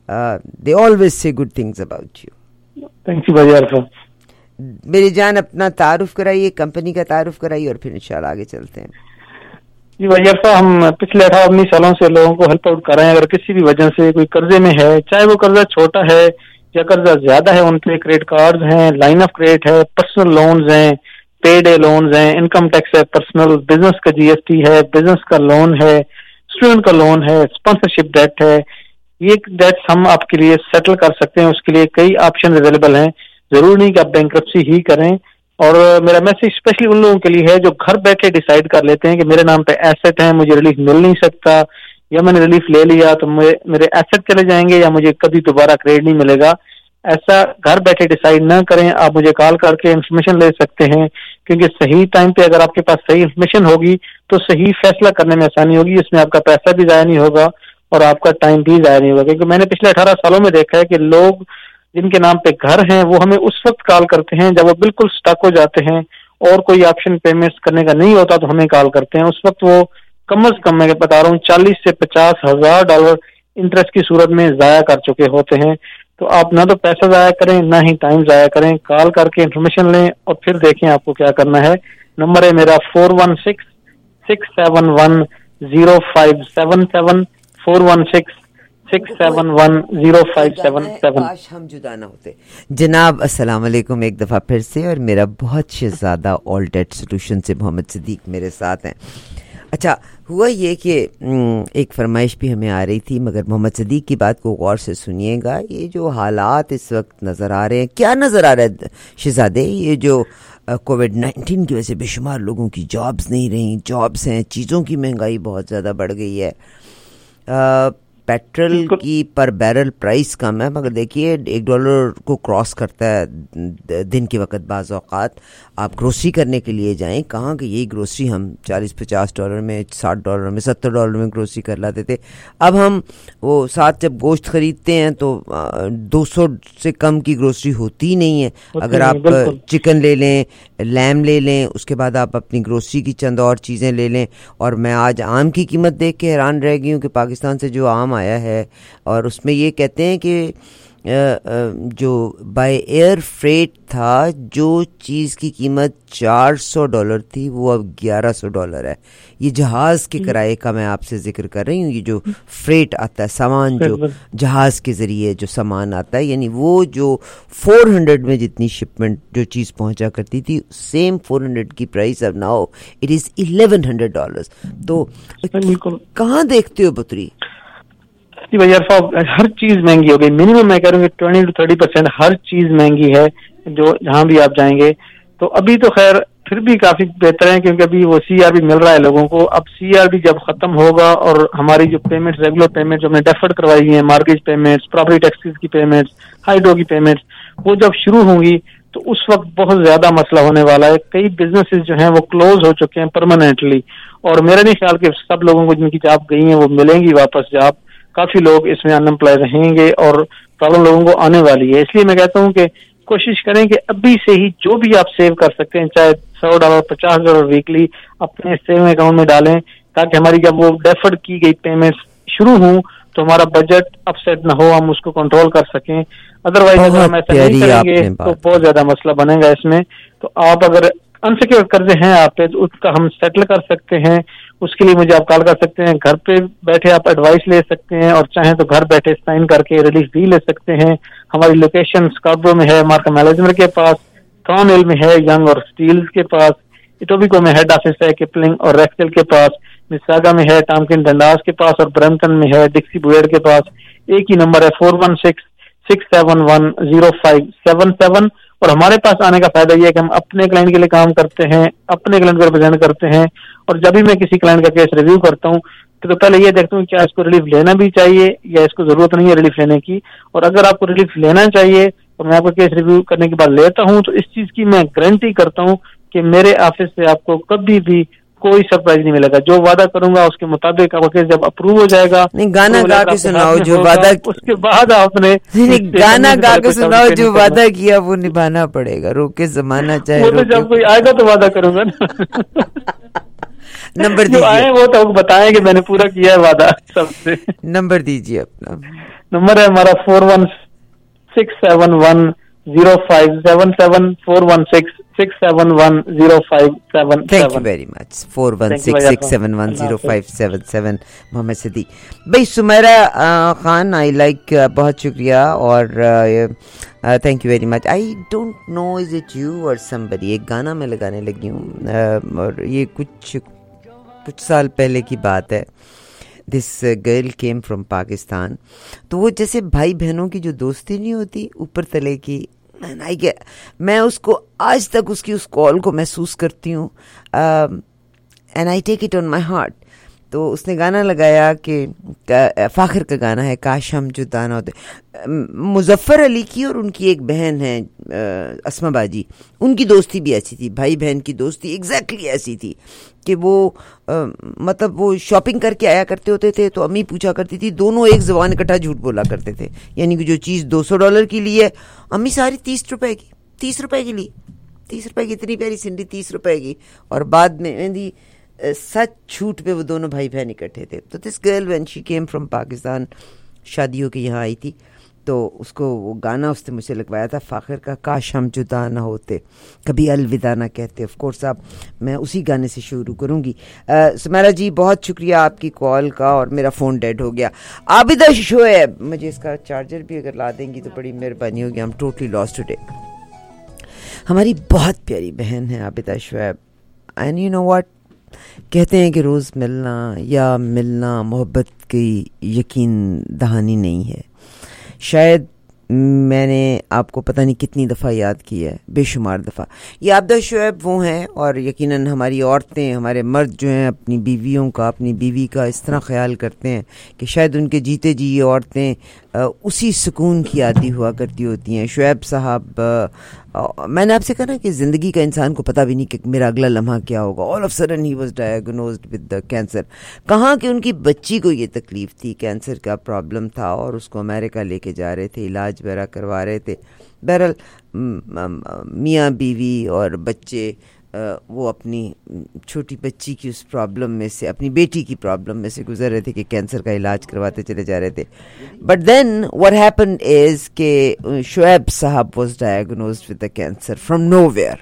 uh, they always say good things about you. Thank you भाई अरफा. मेरी जान अपना तारुफ कराइए, कंपनी का तारुफ कराइए और फिर इंशाल्लाह आगे चलते हैं. जी भाई अरफा, हम पिछले अठारह उन्नीस सालों से लोगों को हेल्प आउट कर रहे हैं. अगर किसी भी वजह से कोई कर्जे में है, चाहे वो कर्जा छोटा है या कर्जा ज्यादा है, उन पे क्रेडिट कार्ड हैं, लाइन ऑफ क्रेडिट है, पर्सनल लोन्स हैं, पे डे लोन्स हैं, इनकम टैक्स है, पर्सनल बिजनेस का जीएसटी है, बिजनेस का लोन है, स्टूडेंट का लोन है, स्पॉन्सरशिप डेट है. ये डेट्स हम आपके लिए सेटल कर सकते हैं. उसके लिए कई ऑप्शन अवेलेबल हैं. जरूर नहीं कि आप बैंक्रप्सी ही करें. और मेरा मैसेज स्पेशली उन लोगों के लिए है जो घर बैठे डिसाइड कर लेते हैं कि मेरे नाम पे एसेट है, मुझे रिलीफ मिल नहीं सकता, या मैंने रिलीफ ले लिया तो मेरे एसेट चले जाएंगे या मुझे कभी दोबारा क्रेडिट नहीं मिलेगा. ऐसा घर बैठे डिसाइड ना करें. आप मुझे कॉल करके इन्फॉर्मेशन ले सकते हैं, क्योंकि सही टाइम पे अगर आपके पास सही इन्फॉर्मेशन होगी तो सही फैसला करने में आसानी होगी. इसमें आपका पैसा भी जाया नहीं होगा और आपका टाइम भी जाया नहीं होगा. क्योंकि मैंने पिछले अठारह सालों में देखा है कि लोग जिनके नाम पे घर हैं वो हमें उस वक्त कॉल करते हैं जब वो बिल्कुल स्टक हो जाते हैं और कोई ऑप्शन पेमेंट्स करने का नहीं होता तो हमें कॉल करते हैं. उस वक्त वो कम अज कम मैं बता रहा हूँ चालीस से पचास हजार डॉलर इंटरेस्ट की सूरत में जाया कर चुके होते हैं. तो आप ना तो पैसा जाया करें ना ही टाइम जाया करें. कॉल करके इन्फॉर्मेशन लें और फिर देखें आपको क्या करना है. नंबर है मेरा four one six six seven one zero five seven seven four one six six seven one zero five seven seven. काश हम जुदा ना होते. जनाब अस्सलाम वालेकुम एक दफ़ा फिर से, और मेरा बहुत शहजादा ऑल डेट सोल्यूशन से मोहम्मद सिद्दीक मेरे साथ हैं. अच्छा हुआ ये कि एक फरमाइश भी हमें आ रही थी, मगर मोहम्मद सिद्दीक की बात को गौर से सुनिएगा. ये जो हालात इस वक्त नज़र आ रहे हैं, क्या नज़र आ रहा है शहजादे? ये जो कोविड नाइन्टीन की वजह से बेशुमार लोगों की जॉब्स नहीं रही, जॉब्स हैं, चीज़ों की महंगाई बहुत ज़्यादा बढ़ गई है, आ, पेट्रोल की पर बैरल प्राइस कम है, मगर देखिए एक डॉलर को क्रॉस करता है दिन के वक्त. बाज़ औक़ात आप ग्रोसरी करने के लिए जाएं, कहाँ कि यही ग्रोसरी हम चालीस पचास डॉलर में, साठ डॉलर में, सत्तर डॉलर में ग्रोसरी कर लाते थे. अब हम वो साथ जब गोश्त ख़रीदते हैं तो दो सौ से कम की ग्रोसरी होती ही नहीं है. अगर आप चिकन ले लें, लैम ले लें, उसके बाद आप अपनी ग्रोसरी की चंद और चीज़ें ले लें. और मैं आज आम की कीमत देख के हैरान रह गई हूँ कि पाकिस्तान से जो आम आया है और उसमें ये कहते हैं कि जो बाय एयर फ्रेट था, जो चीज़ की कीमत चार सौ डॉलर थी वो अब ग्यारह सौ डॉलर है. ये जहाज़ के किराए का मैं आपसे जिक्र कर रही हूँ. ये जो फ्रेट आता है, सामान जो जहाज़ के ज़रिए जो सामान आता है, यानी वो जो फोर हंड्रेड में जितनी शिपमेंट जो चीज़ पहुँचा करती थी, सेम फोर हंड्रेड की प्राइस अब now it is eleven hundred dollar. तो कहाँ देखते हो पुत्री? जी भैया हर चीज महंगी हो गई. मिनिमम मैं कह रहा हूँ ट्वेंटी टू थर्टी परसेंट हर चीज महंगी है जो जहां भी आप जाएंगे. तो अभी तो खैर फिर भी काफी बेहतर है, क्योंकि अभी वो सीआरबी मिल रहा है लोगों को. अब सीआरबी जब खत्म होगा और हमारी जो पेमेंट्स, रेगुलर पेमेंट जो हमने डेफर्ड करवाई है, मार्गेज पेमेंट्स, प्रॉपर्टी टैक्सेस की पेमेंट्स, हाइड्रो की पेमेंट्स, वो जब शुरू होंगी तो उस वक्त बहुत ज्यादा मसला होने वाला है. कई बिजनेसेस जो हैं वो क्लोज हो चुके हैं परमानेंटली, और मेरा नहीं ख्याल कि सब लोगों को जिनकी जॉब गई है वो मिलेंगी वापस जॉब. काफी लोग इसमें अनएम्प्लॉय रहेंगे और प्रॉब्लम लोगों को आने वाली है. इसलिए मैं कहता हूँ कि कोशिश करें कि अभी से ही जो भी आप सेव कर सकते हैं, चाहे सौ डॉलर पचास डॉलर वीकली, अपने सेविंग अकाउंट में डालें, ताकि हमारी जब वो डेफर्ड की गई पेमेंट्स शुरू हों तो हमारा बजट अपसेट ना हो, हम उसको कंट्रोल कर सकें. अदरवाइज अगर हम ऐसा नहीं करेंगे तो बहुत ज्यादा मसला बनेगा इसमें. तो आप अगर अनसिक्योर्ड कर्जे हैं आप पे तो उसका हम सेटल कर सकते हैं. उसके लिए मुझे आप कॉल कर सकते हैं. घर पे बैठे आप एडवाइस ले सकते हैं और चाहें तो घर बैठे साइन करके रिलीफ भी ले सकते हैं. हमारी लोकेशन स्कार्बरो में है, मार्का मैलेजमेंट के पास, थॉर्नहिल में है, यंग और स्टील्स के पास, इटोबिको में हेड ऑफिस है, किपलिंग और रेक्सटेल के पास, मिसागा में है, टॉमकिन डंडास के पास और ब्रैम्पटन में है, डिक्सी बुएड के पास. एक ही नंबर है four one six six seven one zero five seven seven. और हमारे पास आने का फायदा ये है कि हम अपने क्लाइंट के लिए काम करते हैं, अपने क्लाइंट को रिप्रेजेंट करते हैं. और जब भी मैं किसी क्लाइंट का केस रिव्यू करता हूँ तो पहले ये देखता हूँ क्या इसको रिलीफ लेना भी चाहिए या इसको जरूरत नहीं है रिलीफ लेने की. और अगर आपको रिलीफ लेना चाहिए तो मैं आपका केस रिव्यू करने के बाद लेता हूँ, तो इस चीज की मैं गारंटी करता हूँ कि मेरे ऑफिस से आपको कभी भी कोई सरप्राइज नहीं मिलेगा. जो वादा करूंगा उसके मुताबिक आपका केस जब अप्रूव हो जाएगा, नहीं गाना तो गा के सुनाओ जो वादा, उसके बाद आपने गाना गा के सुनाओ जो वादा किया वो निभाना पड़ेगा. रोके जमाना चाहे वो तो जब कोई आएगा तो वादा करूंगा ना. नंबर जो आए वो तो बताएं कि मैंने पूरा किया है वादा सबसे. नंबर दीजिए अपना. नंबर है हमारा four one six seven one zero five seven seven four one six six seven one zero five seven. Thank you very much. Four one six six seven one zero five seven seven. Mohammad Siddique भाई. सुमेरा खान आई लाइक, बहुत शुक्रिया और thank you very much. I don't know is it you और समबडी. एक गाना मैं लगाने लगी हूँ uh, और ये कुछ कुछ साल पहले की बात है. This girl came from Pakistan. तो वो जैसे भाई बहनों की जो दोस्ती नहीं होती ऊपर तले की, आई गेट, मैं उसको आज तक उसकी उस कॉल को महसूस करती हूँ and I take it on my heart. तो उसने गाना लगाया कि फ़ाखर का गाना है काश हम जुदा ना होते. मुजफ्फर अली की और उनकी एक बहन है अस्मा बाजी, उनकी दोस्ती भी ऐसी थी, भाई बहन की दोस्ती एग्जैक्टली ऐसी थी कि वो आ, मतलब वो शॉपिंग करके आया करते होते थे तो अम्मी पूछा करती थी, दोनों एक ज़बान इकट्ठा झूठ बोला करते थे. यानी कि जो चीज़ दो सौ डॉलर की ली है अम्मी सारी तीस रुपए की तीस रुपए की ली, तीस रुपए की इतनी प्यारी सिंडी तीस रुपए की. और बाद में मेहंदी सच छूट पे वो दोनों भाई बहन इकट्ठे थे. तो this girl when she came from Pakistan, शादियों के यहाँ आई थी, तो उसको वो गाना उसने मुझे लगवाया था फ़ाखर का काश हम जुदा ना होते कभी अलविदा ना कहते. ऑफ कोर्स आप, मैं उसी गाने से शुरू करूँगी. सुमेरा जी बहुत शुक्रिया आपकी कॉल का. और मेरा फ़ोन डेड हो गया. आबिदा शोएब, मुझे इसका चार्जर भी अगर ला देंगी तो बड़ी मेहरबानी होगी. I am totally lost today. हमारी बहुत प्यारी बहन है Abida Shoaib. And you know what, कहते हैं कि रोज़ मिलना या मिलना मोहब्बत की यकीन दहानी नहीं है. शायद मैंने आपको पता नहीं कितनी दफ़ा याद किया है, बेशुमार दफ़ा. ये आबिदा शोएब वो हैं और यकीनन हमारी औरतें, हमारे मर्द जो हैं अपनी बीवियों का, अपनी बीवी का इस तरह ख्याल करते हैं कि शायद उनके जीते जी ये औरतें उसी सुकून की आदी हुआ करती होती हैं. शोएब साहब, मैंने आपसे कहा ना कि ज़िंदगी का इंसान को पता भी नहीं कि मेरा अगला लम्हा क्या होगा. All of sudden he was diagnosed with the cancer. कहाँ कि उनकी बच्ची को ये तकलीफ़ थी, कैंसर का प्रॉब्लम था और उसको अमेरिका लेके जा रहे थे, इलाज वगैरह करवा रहे थे. बहरहाल मियाँ बीवी और बच्चे वो अपनी छोटी बच्ची की उस प्रॉब्लम में से, अपनी बेटी की प्रॉब्लम में से गुजर रहे थे कि कैंसर का इलाज करवाते चले जा रहे थे. But then what happened is के शोएब साहब was diagnosed with the cancer from nowhere.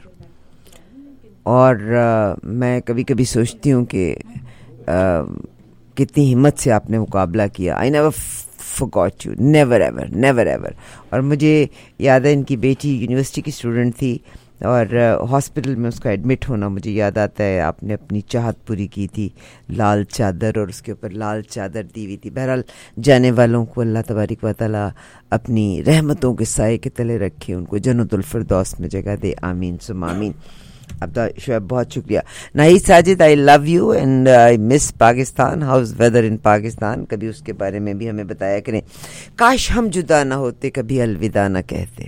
और uh, मैं कभी कभी सोचती हूँ कि uh, कितनी हिम्मत से आपने मुकाबला किया. I never forgot you, never ever, never ever. और मुझे याद है इनकी बेटी यूनिवर्सिटी की स्टूडेंट थी और हॉस्पिटल uh, में उसका एडमिट होना मुझे याद आता है. आपने अपनी चाहत पूरी की थी, लाल चादर और उसके ऊपर लाल चादर दी हुई थी. बहरहाल जाने वालों को अल्लाह तबारिक व तआला अपनी रहमतों के साए के तले रखे, उनको जन्नतुल फिरदौस में जगह दे. आमीन सुम आमीन. अब्दा शोएब बहुत शुक्रिया. Nahid Sajid, I love you and I miss Pakistan. How's weather in Pakistan, कभी उसके बारे में भी हमें बताया करें. काश हम जुदा ना होते कभी अलविदा ना कहते.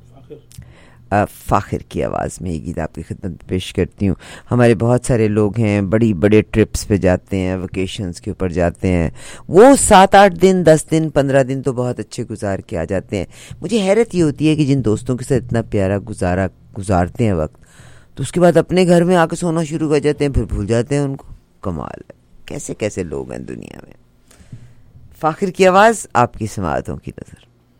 फ़ाखिर की आवाज़ में ये गीत आपकी खिदमत में पेश करती हूँ. हमारे बहुत सारे लोग हैं बड़ी बड़े ट्रिप्स पे जाते हैं, वेकेशंस के ऊपर जाते हैं, वो सात आठ दिन दस दिन पंद्रह दिन तो बहुत अच्छे गुजार के आ जाते हैं. मुझे हैरत ये होती है कि जिन दोस्तों के साथ इतना प्यारा गुजारा गुजारते हैं वक्त, तो उसके बाद अपने घर में आके सोना शुरू कर जाते हैं, फिर भूल जाते हैं उनको. कमाल है, कैसे कैसे लोग हैं दुनिया में. फ़ाखिर की आवाज़, आपकी समाअतों की नज़र.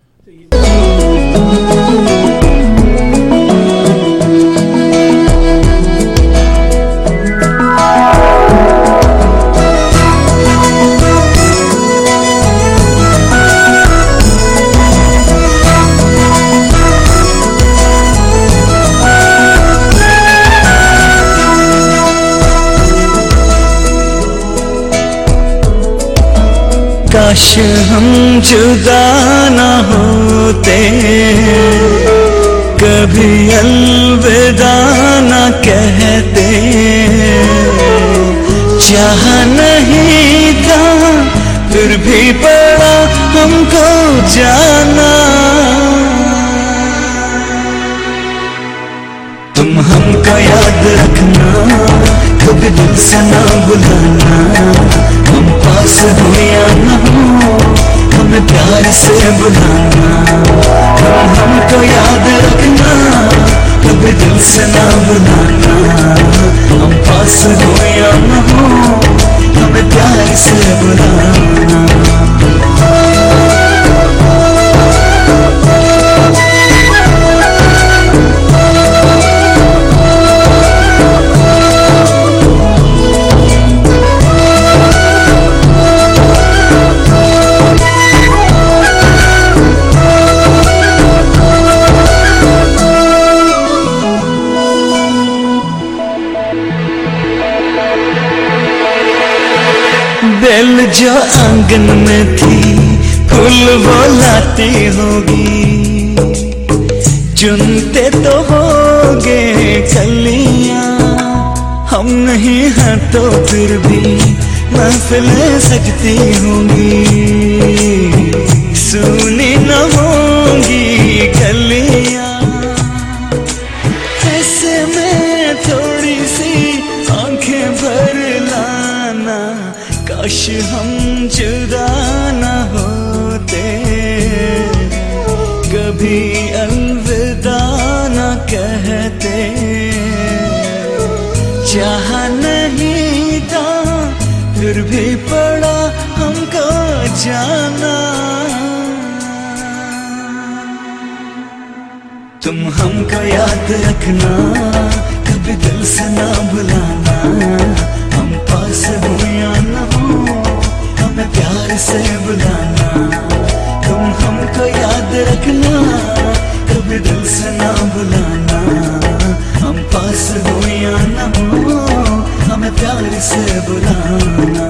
काश हम जुदा ना होते कभी अलविदा ना कहते. चाह नहीं था फिर भी पड़ा हमको जाना. तुम हमको याद रखना, कभी दिल से ना बुलाना. हम पास हो या ना हो, हमें प्यार से बुलाना. तुम हमको याद रखना, कभी दिल से ना बुलाना. हम पास हो या ना हो, प्यार से बुलाना। दिल जो आंगन में थी फूल वो लाती होगी, चुनते तो होगे कलियां, हम नहीं हैं तो फिर भी महफिलें सजती होंगी, सुनी न होंगी गलियां। ऐसे में थोड़ी सी आंखें भर लाना, काश हम जुदा न होते, कभी अलविदा न कहते। चाह नहीं था फिर भी पड़ा हमको जाना, तुम हमको याद रखना, कभी दिल से ना भुलाना, हम पास हो या न हो हमें प्यार से बुलाना। तुम हमको याद रखना, कभी दिल से ना बुलाना, हम पास हो या न हो हमें प्यार से बुलाना।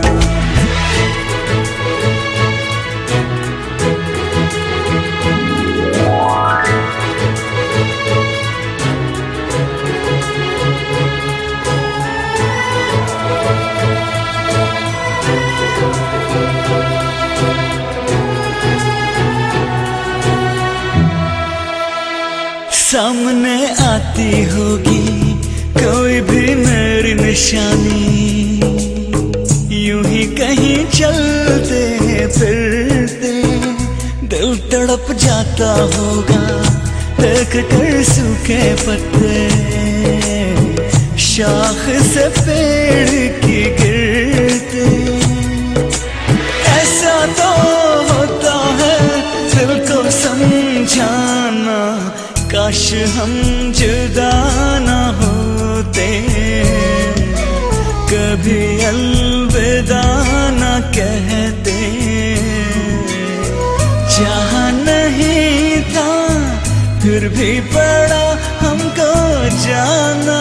सामने आती होगी कोई भी मेरी निशानी, यूं ही कहीं चलते फिरते दिल तड़प जाता होगा, देख कर सूखे पत्ते शाख से पेड़ की गिरते। ऐसा तो होता है दिल को समझाना, काश हम जुदा न होते, कभी अलविदा न कहते। चाह नहीं था फिर भी पड़ा हमको जाना,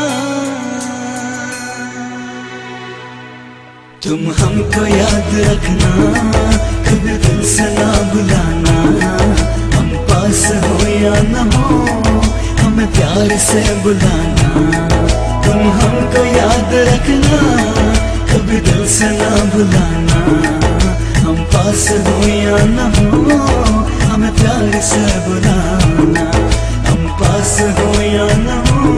तुम हमको याद रखना, कभी दिल से ना भुलाना, पास हो या न हो हमें प्यार से बुलाना। तुम हमको याद रखना, कभी दिल से ना भुलाना, हम पास हो या न हो हमें प्यार से बुलाना। हम पास हो या न हो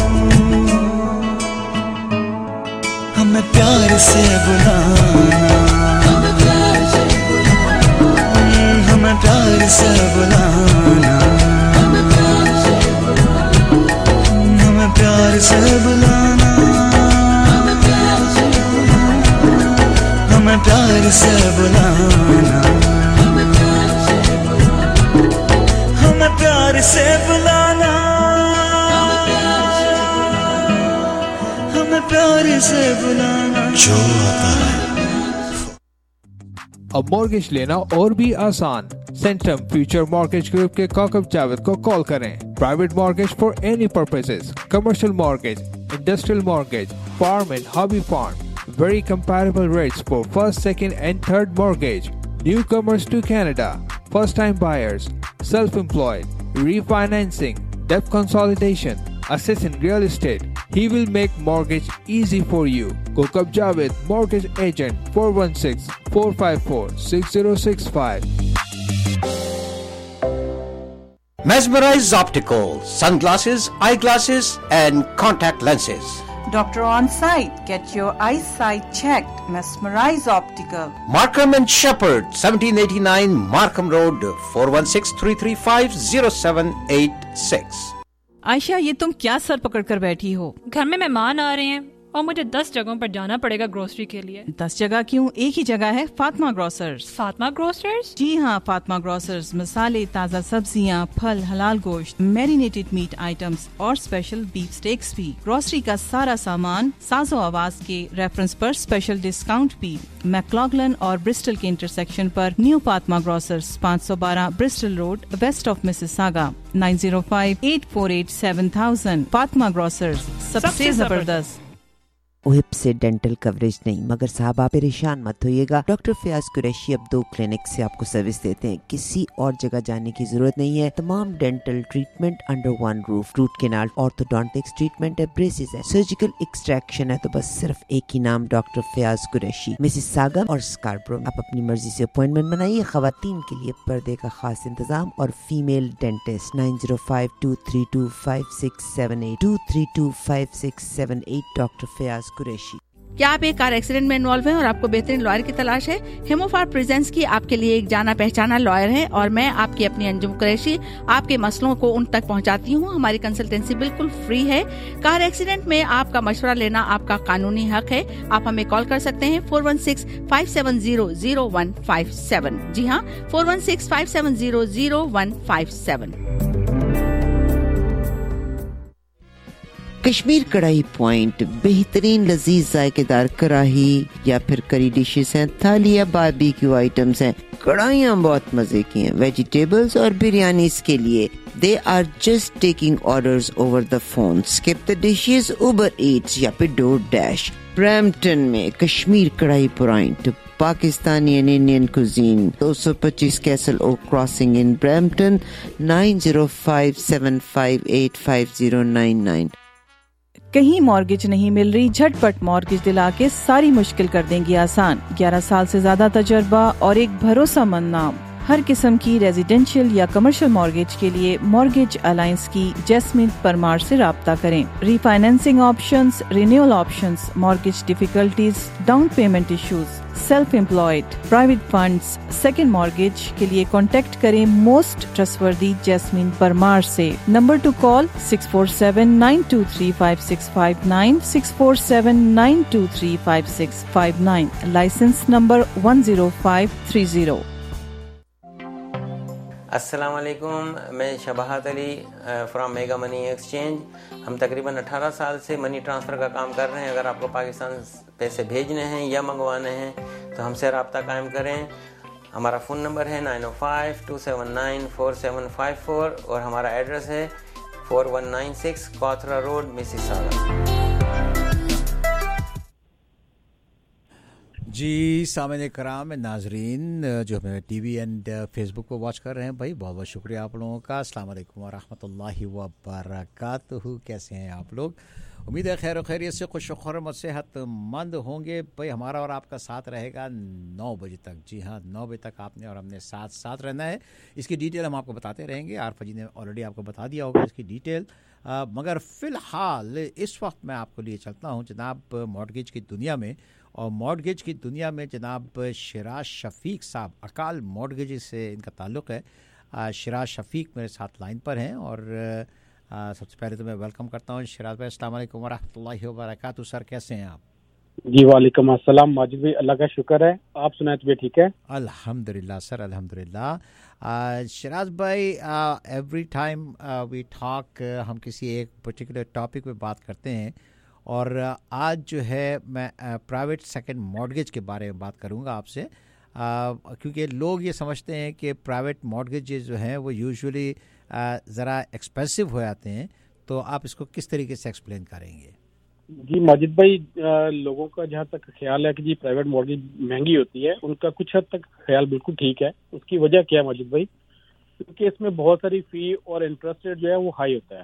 हमें प्यार से बुलाना, हमें प्यार से बुलाना, हमें प्यार से बुलाना, हमें प्यार से बुलाना, हमें प्यार से बुलाना, हमें प्यार से बुलाना। जो आता है अब मॉर्गेज लेना और भी आसान। सेंट्रम फ्यूचर मॉर्गेज ग्रुप के काकब जावेद को कॉल करें। Private mortgage for any purposes, commercial mortgage, industrial mortgage, farm and hobby farm, very comparable rates for first, second and third mortgage. Newcomers to Canada, first time buyers, self-employed, refinancing, debt consolidation, assessing real estate. He will make mortgage easy for you. Kokab Javed, mortgage agent, four one six, four five four, six zero six five. Mesmerize Optical, sunglasses, eyeglasses and contact lenses. Doctor on site. Get your eyesight checked. Mesmerize Optical. Markham and Shepherd, seventeen eighty-nine Markham Road, four one six, three three five, zero seven eight six. Ayesha, ये तुम क्या सर पकड़ कर बैठी हो? घर में मेहमान आ रहे हैं, और मुझे दस जगहों पर जाना पड़ेगा ग्रोसरी के लिए। दस जगह क्यों, एक ही जगह है, फातिमा ग्रोसर्स। फातिमा ग्रोसर्स? जी हाँ, फातिमा ग्रोसर्स मसाले, ताज़ा सब्जियाँ, फल, हलाल गोश्त, मैरिनेटेड मीट आइटम्स और स्पेशल बीफ स्टेक्स भी। ग्रोसरी का सारा सामान साजो आवाज के रेफरेंस पर स्पेशल डिस्काउंट भी। मैक्लॉगलन और ब्रिस्टल के इंटरसेक्शन पर न्यू फातिमा ग्रोसर्स, पाँच सौ बारह Bristol road, west of Mississauga, nine zero five eight four eight seven thousand. Fatima grocers, सबसे जबरदस्त। ओहिप से डेंटल कवरेज नहीं, मगर साहब आप परेशान मत होइएगा, डॉक्टर फयाज कुरैशी अब दो क्लिनिक से आपको सर्विस देते हैं, किसी और जगह जाने की जरूरत नहीं है। तमाम dental treatment under one roof, root canal, orthodontics treatment है, ब्रेसेस है, सर्जिकल एक्सट्रैक्शन है, तो बस सिर्फ एक ही नाम, डॉक्टर फयाज कुरैशी, मिसिसागा और स्कार्बरो। आप अपनी मर्जी से अपॉइंटमेंट बनाइए। खवातीन के लिए पर्दे का खास इंतजाम और female dentist nine zero five two three two five six seven eight two three two five six seven eight doctor Fayaz Qureshi. क्या आप एक कार एक्सीडेंट में इन्वॉल्व हैं और आपको बेहतरीन लॉयर की तलाश है? हिमोफार प्रेजेंस की आपके लिए एक जाना पहचाना लॉयर है और मैं आपकी अपनी अंजुम कुरैशी आपके मसलों को उन तक पहुंचाती हूं। हमारी कंसल्टेंसी बिल्कुल फ्री है। कार एक्सीडेंट में आपका मशवरा लेना आपका कानूनी हक है। आप हमें कॉल कर सकते हैं four one six five seven zero zero one five seven. जी हाँ, four one six five seven zero zero one five seven. Kashmir Kadhai point, बेहतरीन लजीज जायकेदार कढ़ाई या फिर करी डिशेस हैं, थाली या बारबेक्यू आइटम्स हैं, कढ़ाइयाँ बहुत मजे की हैं, वेजिटेबल्स और बिरयानी के लिए। They are just taking orders over the phone. Skip the Dishes, Uber Eats या फिर डोर डैश। ब्रैम्पटन में Kashmir Kadhai point, Pakistani and Indian cuisine, दो सौ पच्चीस Castle Oak Crossing in Brampton, nine zero five seven five eight five zero nine nine. कहीं मॉर्गेज नहीं मिल रही, झटपट मॉर्गेज दिला के सारी मुश्किल कर देंगी आसान। ग्यारह साल से ज्यादा तजर्बा और एक भरोसेमंद नाम। हर किस्म की रेजिडेंशियल या कमर्शियल मॉर्गेज के लिए मॉर्गेज अलायंस की जैस्मिन परमार से राब्ता करें। Refinancing options, renewal options, mortgage difficulties, down payment issues, self employed, private funds, second mortgage के लिए कांटेक्ट करें मोस्ट ट्रस्टवर्दी जैस्मिन परमार से। Number to call six four seven nine two three five six five nine, six four seven nine two three five six five nine. Licence number one zero five three zero. अस्सलाम वालेकुम, मैं शबाहत Ali from Mega Money Exchange. हम तकरीबन अठारह साल से मनी ट्रांसफ़र का काम कर रहे हैं। अगर आपको पाकिस्तान पैसे भेजने हैं या मंगवाने हैं तो हमसे रब्ता कायम करें। हमारा फ़ोन नंबर है nine O five two seven nine four seven five four और हमारा एड्रेस है four one nine six Cawthra road, Mississauga. जी सामने कराम नाजरीन जो हमें टीवी एंड फेसबुक पर वॉच कर रहे हैं, भाई बहुत बहुत शुक्रिया आप लोगों का। अस्सलाम वालेकुम व रहमतुल्लाहि व बरकातहू। कैसे हैं आप लोग? उम्मीद है खैर खैरियत से, खुश खुर्म सेहतमंद होंगे। भाई हमारा और आपका साथ रहेगा नौ बजे तक। जी हाँ, नौ बजे तक आपने और हमने साथ साथ रहना है। इसकी डिटेल हम आपको बताते रहेंगे। आरफा जी ने ऑलरेडी आपको बता दिया होगा इसकी डिटेल। आ, मगर फ़िलहाल इस वक्त मैं आपको लिए चलता हूँ जनाब मॉर्गेज की दुनिया में। और मॉर्गेज की दुनिया में जनाब शिराज शफ़ीक साहब, अकाल मॉर्गेज से इनका ताल्लुक़ है। शिराज शफ़ीक मेरे साथ लाइन पर हैं और आ, सबसे पहले तो मैं वेलकम करता हूँ शिराज भाई। अस्सलाम वालेकुम व रहमतुल्लाहि व बरकातहू। सर कैसे हैं आप? जी वालेकुम अस्सलाम माजिद भाई, अल्लाह का शुक्र है। आप सुनाए तो ठीक है? अल्हम्दुलिल्लाह सर, अल्हम्दुलिल्लाह। शिराज भाई, एवरी टाइम वी टॉक, हम किसी एक पर्टिकुलर टॉपिक पे बात करते हैं और आज जो है मैं प्राइवेट सेकंड मॉर्गेज के बारे में बात करूंगा आपसे, क्योंकि लोग ये समझते हैं कि प्राइवेट मॉर्गेजेस जो हैं वो यूजुअली ज़रा एक्सपेंसिव हो जाते हैं, तो आप इसको किस तरीके से एक्सप्लेन करेंगे? जी माजिद भाई, लोगों का जहाँ तक ख्याल है कि जी प्राइवेट मॉर्गेज महंगी होती है, उनका कुछ हद तक ख्याल बिल्कुल ठीक है। उसकी वजह क्या है माजिद भाई? क्योंकि इसमें बहुत सारी फ़ी और इंटरेस्ट रेट जो है वो हाई होता है।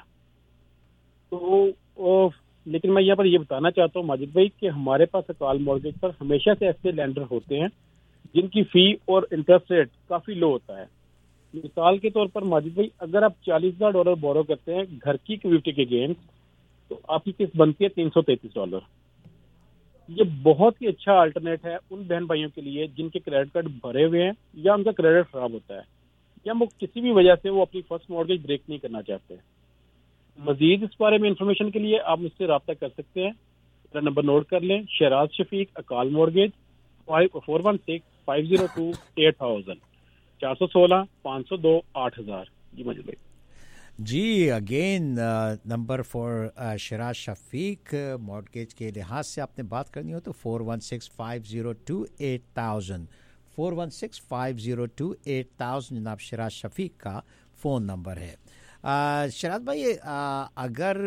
तो लेकिन मैं यहाँ पर ये बताना चाहता हूँ माजिद भाई कि हमारे पास अकाल मॉर्गेज पर हमेशा से ऐसे लेंडर होते हैं जिनकी फ़ी और इंटरेस्ट रेट काफ़ी लो होता है। मिसाल के तौर पर माजिद भाई, अगर आप चालीस हज़ार डॉलर बोरो करते हैं घर की इक्विटी के अगेंस्ट, तो आपकी किस्त बनती है तीन सौ तैंतीस डॉलर। ये बहुत ही अच्छा अल्टरनेट है उन बहन भाइयों के लिए जिनके क्रेडिट कार्ड भरे हुए हैं या उनका क्रेडिट खराब होता है या वो किसी भी वजह से वो अपनी फर्स्ट मॉर्गेज ब्रेक नहीं करना चाहते। मजीद इस बारे में इंफॉर्मेशन के लिए आप मुझसे रब्ता कर सकते हैं میرا نمبر نوٹ کر لیں, شہراز شفیق اکال mortgage, four one six five zero two eight thousand, چار سو سولہ پانچ سو دو آٹھ ہزار. جی مجھے بھائی. جی again number for Shiraz Shafiq mortgage کے لحاظ سے آپ نے بات کرنی ہو تو four one six five zero two eight thousand, four one six five zero two eight thousand جناب شراز شفیق کا فون نمبر ہے. شراز بھائی اگر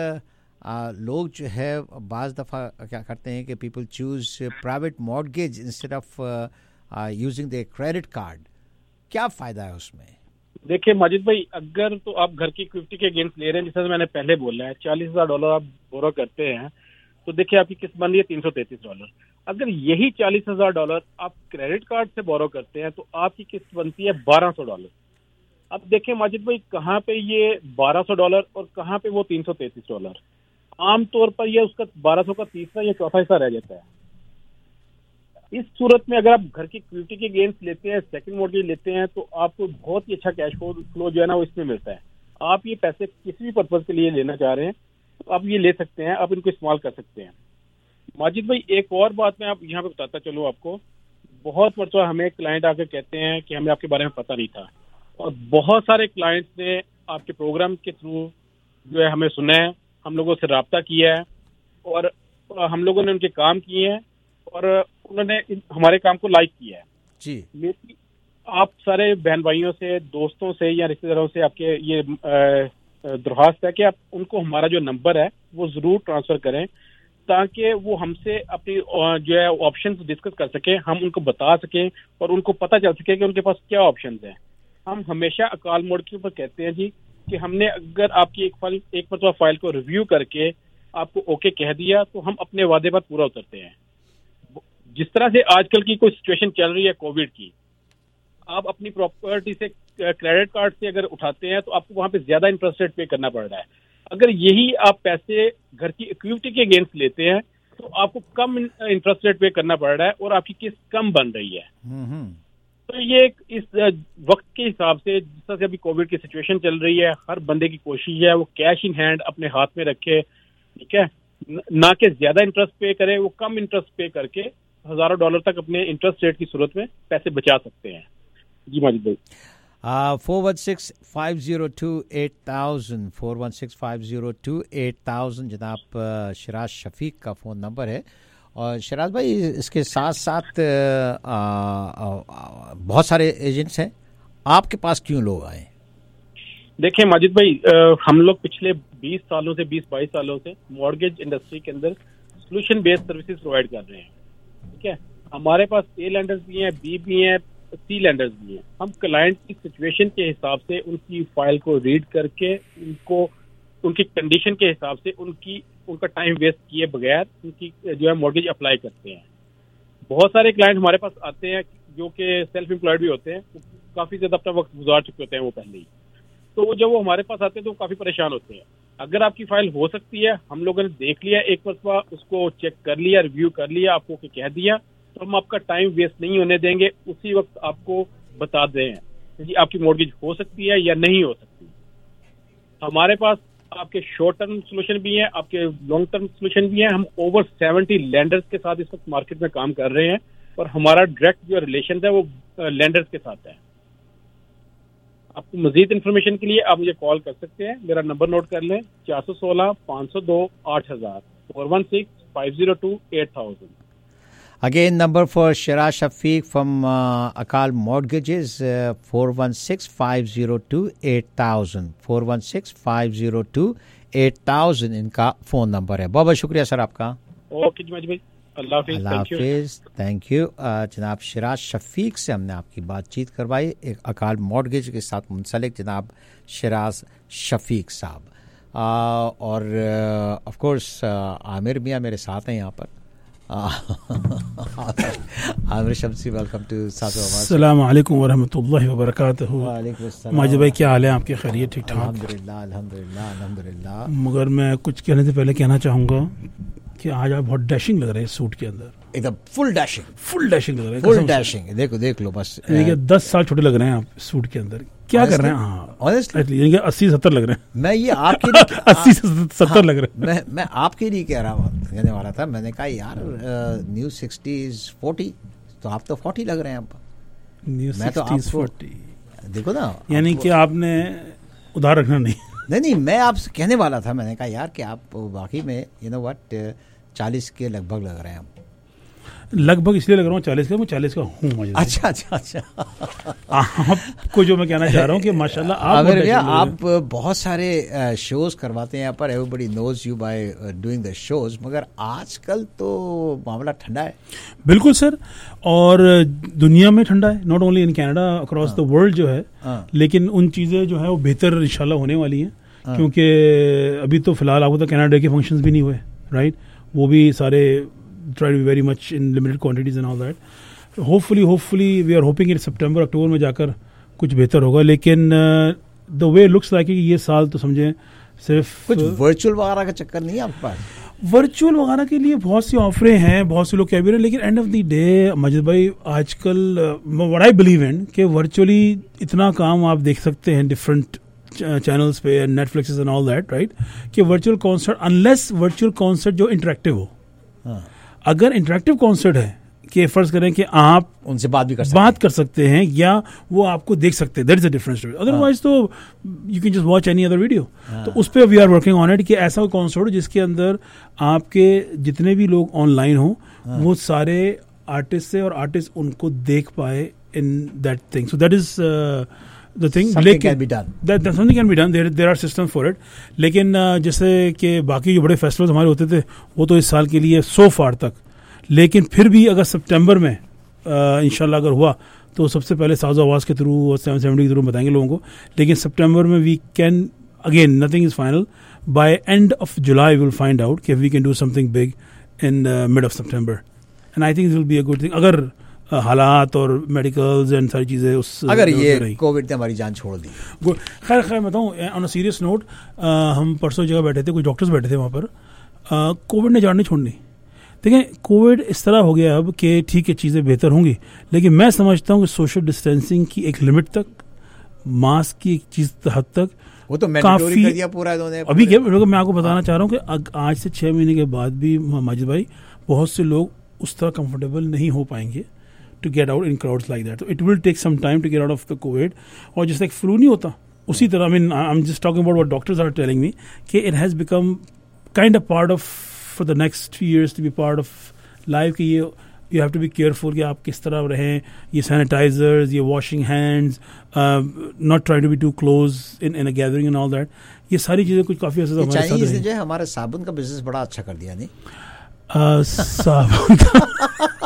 لوگ جو ہے بعض دفعہ کیا کرتے ہیں کہ people choose private mortgage instead of using the credit card, کیا فائدہ ہے اس میں؟ دیکھیں ماجد بھائی, اگر تو آپ گھر کی اکوئٹی کے اگینسٹ لے رہے ہیں, جیسے میں نے پہلے بولا ہے چالیس ہزار ڈالر آپ بورو کرتے ہیں, تو دیکھیں آپ کی قسط بن رہی ہے تین سو تینتیس ڈالر. اگر یہی چالیس ہزار ڈالر آپ کریڈٹ کارڈ سے بورو کرتے ہیں تو آپ کی قسط بنتی ہے بارہ سو ڈالر. اب دیکھیں ماجد بھائی کہاں پہ یہ بارہ سو ڈالر اور کہاں پہ وہ تین سو تینتیس ڈالر. عام طور پر یہ اس کا بارہ سو کا تیسرا یا چوتھا حصہ رہ جاتا ہے. اس صورت میں اگر آپ گھر کی اکوئٹی کے اگینسٹ لیتے ہیں, سیکنڈ مارٹگیج لیتے ہیں, تو آپ کو بہت ہی اچھا کیش فلو جو ہے نا وہ اس میں ملتا ہے. آپ یہ پیسے کسی بھی پرپز کے لیے لینا چاہ رہے ہیں تو آپ یہ لے سکتے ہیں, آپ ان کو استعمال کر سکتے ہیں. ماجد بھائی ایک اور بات میں آپ یہاں پہ بتاتا چلوں آپ کو, بہت مرتبہ ہمیں کلائنٹ آ کے کہتے ہیں کہ ہمیں آپ کے بارے میں پتہ نہیں تھا, اور بہت سارے کلائنٹس نے آپ کے پروگرام کے تھرو جو ہے ہمیں سنا ہے, ہم لوگوں سے رابطہ کیا ہے, اور ہم لوگوں نے ان کے کام کیے ہیں اور انہوں نے ہمارے کام کو لائک کیا ہے. جی میری آپ سارے بہن بھائیوں سے, دوستوں سے یا رشتے داروں سے آپ کے یہ درخواست ہے کہ آپ ان کو ہمارا جو نمبر ہے وہ ضرور ٹرانسفر کریں, تاکہ وہ ہم سے اپنی جو ہے آپشنز ڈسکس کر سکیں, ہم ان کو بتا سکیں اور ان کو پتہ چل سکے کہ ان کے پاس کیا آپشنز ہیں. ہم ہمیشہ اکال موڈ کے اوپر کہتے ہیں جی کہ ہم نے اگر آپ کی ایک فائل ایک مرتبہ فائل کو ریویو کر کے آپ کو اوکے کہہ دیا تو ہم اپنے وعدے پر پورا اترتے ہیں. جس طرح سے آج کل کی کوئی سچویشن چل رہی ہے کووڈ کی, آپ اپنی پراپرٹی سے کریڈٹ کارڈ سے اگر اٹھاتے ہیں تو آپ کو وہاں پہ زیادہ انٹرسٹ ریٹ پے کرنا پڑ رہا ہے. اگر یہی آپ پیسے گھر کی اکوئٹی کے اگینسٹ لیتے ہیں تو آپ کو کم انٹرسٹ ریٹ پے کرنا پڑ رہا ہے اور آپ کی قسط کم بن رہی ہے. تو یہ اس وقت کے حساب سے جس طرح سے ابھی کووڈ کی سچویشن چل رہی ہے, ہر بندے کی کوشش ہے وہ کیش ان ہینڈ اپنے ہاتھ میں رکھے, ٹھیک ہے, نہ کہ زیادہ انٹرسٹ پے کرے, وہ کم انٹرسٹ پے کر کے ہزاروں ڈالر تک اپنے انٹرسٹ ریٹ کی صورت میں پیسے بچا سکتے ہیں. جی ماجد بھائی. Four one six five zero two eight thousand, four one six five zero two eight thousand جناب شراز شفیق کا فون نمبر ہے. اور شراز بھائی اس کے ساتھ ساتھ آ, آ, آ, بہت سارے ایجنٹس ہیں, آپ کے پاس کیوں لوگ آئے؟ دیکھیں ماجد بھائی, ہم لوگ پچھلے بیس سالوں سے بیس بائیس سالوں سے مارگیج انڈسٹری کے اندر سولوشن بیسڈ سروسز پرووائڈ کر رہے ہیں. ٹھیک ہے, ہمارے پاس اے لینڈرز بھی ہیں, بی بھی ہیں, سی لینڈرز بھی ہیں. ہم کلائنٹ کی سچویشن کے حساب سے ان کی فائل کو ریڈ کر کے ان کو ان کی کنڈیشن کے حساب سے ان کی ان کا ٹائم ویسٹ کیے بغیر ان کی جو ہے مارگیج اپلائی کرتے ہیں. بہت سارے کلائنٹ ہمارے پاس آتے ہیں جو کہ سیلف امپلائڈ بھی ہوتے ہیں, کافی زیادہ اپنا وقت گزار چکے ہوتے ہیں وہ پہلے ہی, تو جب وہ ہمارے پاس آتے ہیں تو وہ کافی پریشان ہوتے ہیں. اگر آپ کی فائل ہو سکتی ہے, ہم لوگوں نے دیکھ لیا ایک مرتبہ, اس کو چیک کر لیا, ریویو کر لیا, آپ کو کہہ دیا, تو ہم آپ کا ٹائم ویسٹ نہیں ہونے دیں گے, اسی وقت آپ کو بتا دیں کہ آپ کی مارگیج ہو سکتی ہے یا نہیں ہو سکتی. ہمارے پاس آپ کے شارٹ ٹرم سولوشن بھی ہیں, آپ کے لانگ ٹرم سولوشن بھی ہیں. ہم اوور سیونٹی لینڈرز کے ساتھ اس وقت مارکیٹ میں کام کر رہے ہیں, اور ہمارا ڈائریکٹ جو ریلیشن ہے وہ لینڈرز کے ساتھ ہے. آپ کو مزید انفارمیشن کے لیے آپ مجھے کال کر سکتے ہیں. میرا نمبر نوٹ کر لیں, چار سو سولہ پانچ سو دو آٹھ ہزار, four one six five zero two eight thousand. Again, number for Shiraz Shafiq from uh, Akal Mortgages, uh, four one six five zero two eight thousand, four one six five zero two eight thousand ان کا فون نمبر ہے. بہت بہت شکریہ سر آپ کا. اوکے جی بھائی, اللہ حافظ. اللہ حافظ, تھینک یو. جناب شراز شفیق سے ہم نے آپ کی بات چیت کروائی, ایک اکال مارٹگیج کے ساتھ منسلک جناب شراز شفیق صاحب. uh, اور آف کورس عامر میاں میرے ساتھ ہیں یہاں پر. عامر شمسی, ویلکم ٹو ساتھ. السلام علیکم ورحمۃ اللہ وبرکاتہ. وعلیکم السلام. ماجد بھائی کیا حال ہے آپ کے؟ خیریت ٹھیک ٹھاک؟ الحمدللہ الحمدللہ الحمدللہ. مگر میں کچھ کہنے سے پہلے کہنا چاہوں گا کہ آج آپ بہت ڈیشنگ لگ رہے ہیں سوٹ کے اندر, ایک دم فل ڈیشنگ فل ڈیشنگ لگ رہے ہیں. فل ڈیشنگ, دیکھو دیکھ لو بس. دس سال چھوٹے لگ رہے ہیں آپ سوٹ کے اندر. کیا کر رہے ہیں. ہاں آنیسٹلی اسی ستر لگ رہے ہیں. میں یہ آپ کے لیے اسی ستر لگ رہے ہیں. میں میں آپ کے لیے کہہ رہا ہوں, کہنے والا تھا. میں نے کہا یار نیو سکسٹیز فورٹی, تو آپ تو فورٹی لگ رہے ہیں اب. نیو میں تو سکسٹیز فورٹی دیکھو نا, یعنی کہ آپ نے ادھار رکھنا نہیں. نہیں نہیں میں آپ سے کہنے والا تھا. میں نے کہا یار کہ آپ واقعی میں یو نو وٹ چالیس کے لگ بھگ لگ رہے ہیں. لگ بھگ اس لیے لگ رہا ہوں چالیس کا, میں چالیس کا ہوں. اچھا اچھا اچھا آپ کو جو میں کہنا چاہ رہا ہوں کہ ماشاء اللہ آپ بہت سارے شوز کرواتے ہیں یہاں پر, everybody knows you by doing the shows, مگر آج کل تو معاملہ ٹھنڈا ہے. بالکل سر, اور دنیا میں ٹھنڈا ہے, not only in Canada, across the world جو ہے. لیکن ان چیزیں جو ہے وہ بہتر انشاءاللہ ہونے والی ہیں, کیونکہ ابھی تو فی الحال آپ کو تو کینیڈا ڈے کے فنکشنز بھی نہیں ہوئے, رائٹ. وہ بھی سارے try to be very much in limited quantities and all that. Hopefully, hopefully we are hoping in September, October میں جا کر کچھ بہتر ہوگا. لیکن the way it looks like کہ یہ سال تو سمجھیں صرف کچھ ورچوئل وغیرہ کا چکر نہیں ہے آپ کے پاس. ورچوئل وغیرہ کے لیے بہت سی آفریں ہیں, بہت سے لوگ کہہ بھی رہے ہیں, لیکن end of the day Majid بھائی آج کل what I believe in کہ ورچولی اتنا کام آپ دیکھ سکتے ہیں ڈفرینٹ چینلز پہ, Netflix and all that, right, کہ virtual concert unless virtual concert جو انٹریکٹیو ہو. اگر انٹریکٹیو کانسرٹ ہے کہ فرض کریں کہ آپ ان سے بات بھی کر بات کر سکتے ہیں یا وہ آپ کو دیکھ سکتے ہیں, that is a different story. Otherwise تو you can just watch any other video. تو اس پہ we are working on it کہ ایسا کوئی کانسرٹ ہو جس کے اندر آپ کے جتنے بھی لوگ آن لائن ہوں وہ سارے آرٹسٹ سے, اور آرٹسٹ ان کو دیکھ پائے in that thing. So that is the thing, something can be done. That, that something can be done. There there are systems for it. لیکن جیسے کہ باقی جو بڑے فیسٹیولز ہمارے ہوتے تھے وہ تو اس سال کے لیے سو فار تک, لیکن پھر بھی اگر سپٹمبر میں انشاءاللہ اگر ہوا تو سب سے پہلے ساز آواز کے تھرو اور سیون سیونٹی کے تھرو بتائیں گے لوگوں کو. لیکن سپٹمبر میں we can again, nothing is final, by end of July we will find out کہ we can do something big in mid of September, and I think it will be a good thing. اگر حالات اور میڈیکلز اینڈ ساری چیزیں اس اگر یہ کووڈ نے ہماری جان چھوڑ دی. خیر خیر میں بتاؤں آن اے سیریس نوٹ, ہم پرسوں جگہ بیٹھے تھے, کچھ ڈاکٹرز بیٹھے تھے وہاں پر, کووڈ نے جان نہیں چھوڑنی. دیکھیں کووڈ اس طرح ہو گیا اب کہ ٹھیک ہے چیزیں بہتر ہوں گی, لیکن میں سمجھتا ہوں کہ سوشل ڈسٹینسنگ کی ایک لمٹ تک, ماسک کی ایک چیز حد تک وہ تو کافی پورا ابھی کیا میں آپ کو بتانا چاہ رہا ہوں کہ آج سے چھ مہینے کے بعد بھی ماجد بھائی بہت سے لوگ اس طرح کمفرٹیبل نہیں ہو پائیں گے to get out in crowds like that. So it will take some time to get out of the COVID. اور جس like flu نہیں ہوتا اسی طرح, I mean I'm just talking about what doctors are telling me کہ it has become kind of part of for the next few years to be part of life کہ یہ you have to be careful کہ آپ کس طرح رہیں, یہ sanitizers, یہ washing hands, uh, not trying to be too close in, in a gathering and all that. یہ ساری چیزیں کچھ کافی عرصے ہمارے ساتھ رہیں. جو ہے ہمارے صابن کا بزنس بڑا اچھا کر دیا نہیں صابن کا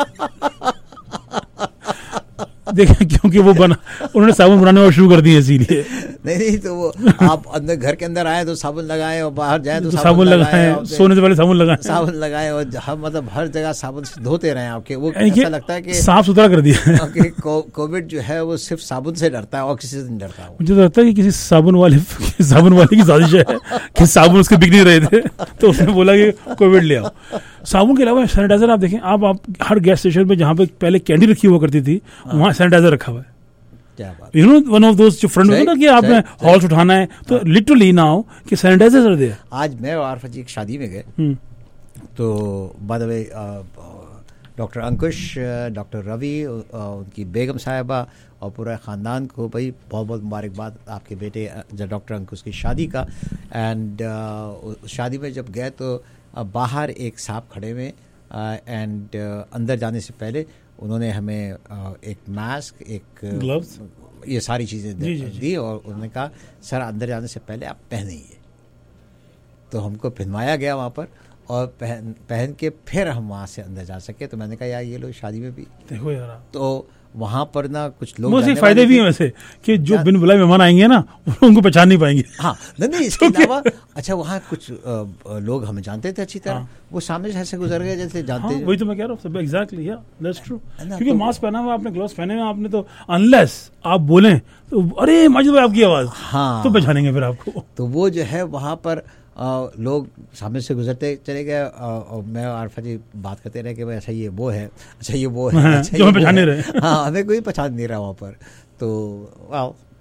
دیکھیں کیونکہ وہ بنا انہوں نے صابن بنانے اور شروع کر دی اسی لیے. نہیں نہیں تو وہ آپ اندر گھر کے اندر آئے تو صابن لگائیں, اور باہر جائیں تو صابن لگائیں, سونے سے پہلے صابن لگائیں صابن لگائیں اور مطلب ہر جگہ صابن سے دھوتے رہیں آپ کے. وہ ایسا لگتا ہے کہ صاف ستھرا کر دیا. کووڈ جو ہے وہ صرف صابن سے ڈرتا ہے اور کسی سے نہیں ڈرتا. مجھے تو لگتا ہے کہ کسی صابن والے صابن والے کی سازش ہے کہ صابن اس کے بک نہیں رہے تھے تو اس نے بولا کہ کووڈ لے آؤ. صابن کے علاوہ سینیٹائزر آپ دیکھیں, آپ آپ ہر گیس اسٹیشن پہ جہاں پہ پہلے کینڈی رکھی ہوا کرتی تھی وہاں سینیٹائزر رکھا ہوا ہے. You know one of those جو فرنٹ ہوتا ہے نا کہ آپ نے ہالس اٹھانا ہے تو لٹرلی ناؤ کہ سینیٹائزر دے. آج میں اور عارفہ جی ایک شادی میں گئے تو by the way doctor Ankush, doctor Ravi, ان کی بیگم صاحبہ اور پورا خاندان کو بھائی بہت بہت مبارکباد آپ کے بیٹے ڈاکٹر انکش کی شادی کا. اینڈ شادی میں جب گئے تو باہر ایک صاحب کھڑے ہوئے, اینڈ اندر جانے سے پہلے انہوں نے ہمیں ایک ماسک, ایک گلوز, یہ ساری چیزیں دی, اور انہوں نے کہا سر اندر جانے سے پہلے آپ پہنیں یہ. تو ہم کو پہنوایا گیا وہاں پر, اور پہن پہن کے پھر ہم وہاں سے اندر جا سکے. تو میں نے کہا یار یہ لوگ شادی میں بھی دیکھو یار, تو وہاں پر نا کچھ لوگ بہت سے فائدے بھی ہیں ویسے کہ جو بن بلائے مہمان آئیں گے نا ان کو پہچان نہیں پائیں گے. ہاں نہیں اس کے علاوہ اچھا وہاں کچھ لوگ ہمیں جانتے تھے اچھی طرح, وہ سامنے سے ایسے گزر گئے جیسے جانتے ہیں. وہی تو میں کہہ رہا ہوں, ایگزیکٹلی یا دیٹس ٹرو. کیونکہ ماسک پہنا ہوا آپ نے, گلوز پہنے ہوئے آپ نے, تو انلیس آپ بولیں تو ارے ماجد بھائی آپ کی آواز, ہاں تو پہچانیں گے پھر آپ کو. تو وہ جو ہے وہاں پر لوگ سامنے سے گزرتے چلے گئے, اور میں عارفہ جی بات کرتے رہے کہ بھائی اچھا یہ وہ ہے, اچھا یہ وہ ہے, جو ہمیں پہچان نہیں رہے. ہاں ہمیں کوئی پہچان نہیں رہا وہاں پر. تو واو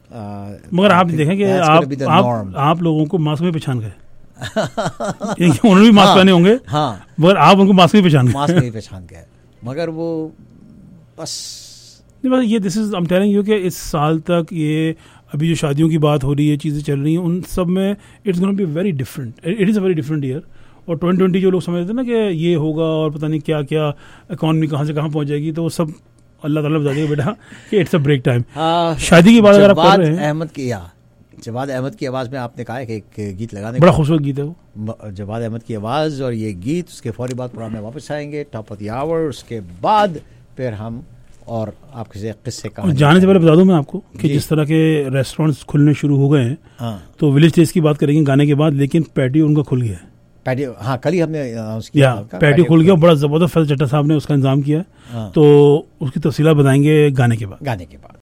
مگر آپ دیکھیں کہ آپ آپ لوگوں کو ماسک میں پہچان گئے انہوں نے بھی ماسک پہنے ہوں گے ہاں مگر آپ ان کو ماسک میں پہچان گئے ماسک میں پہچان گئے مگر وہ بس یہ this is I'm telling you کہ اس سال تک یہ ابھی جو شادیوں کی بات ہو رہی ہے چیزیں چل رہی ہیں ان سب میں it's gonna be very different it is a very different year اور ٹوئنٹی ٹوئنٹی جو لوگ سمجھتے ہیں نا کہ یہ ہوگا اور پتہ نہیں کیا کیا اکانومی کہاں سے کہاں پہنچ جائے گی تو وہ سب اللہ تعالیٰ بتا دے گا بیٹا کہ اٹس اے بریک ٹائم. شادی کی بات اگر آپ کر رہے ہیں احمد کی جواد احمد کی آواز میں آپ نے کہا ہے کہ ایک گیت لگانے بڑا خوبصورت گیت ہے وہ جواد احمد کی آواز اور یہ گیت اس کے فوری بعد پروگرام میں واپس آئیں گے ٹاپ آف دی آور. اس کے بعد پھر ہم اور آپ کے قصے کا جانے سے پہلے بتا دوں میں آپ کو کہ جس طرح کے ریسٹورینٹس کھلنے شروع ہو گئے ہیں تو ولیج ڈیز کی بات کریں گے گانے کے بعد لیکن پیٹیو ان کا کھل گیا ہے. پیٹیو ہاں کل ہی ہم نے پیٹیو کھل گیا بڑا زبردست فیض چٹا صاحب نے اس کا انتظام کیا ہے تو اس کی تفصیلات بتائیں گے گانے کے بعد گانے کے بعد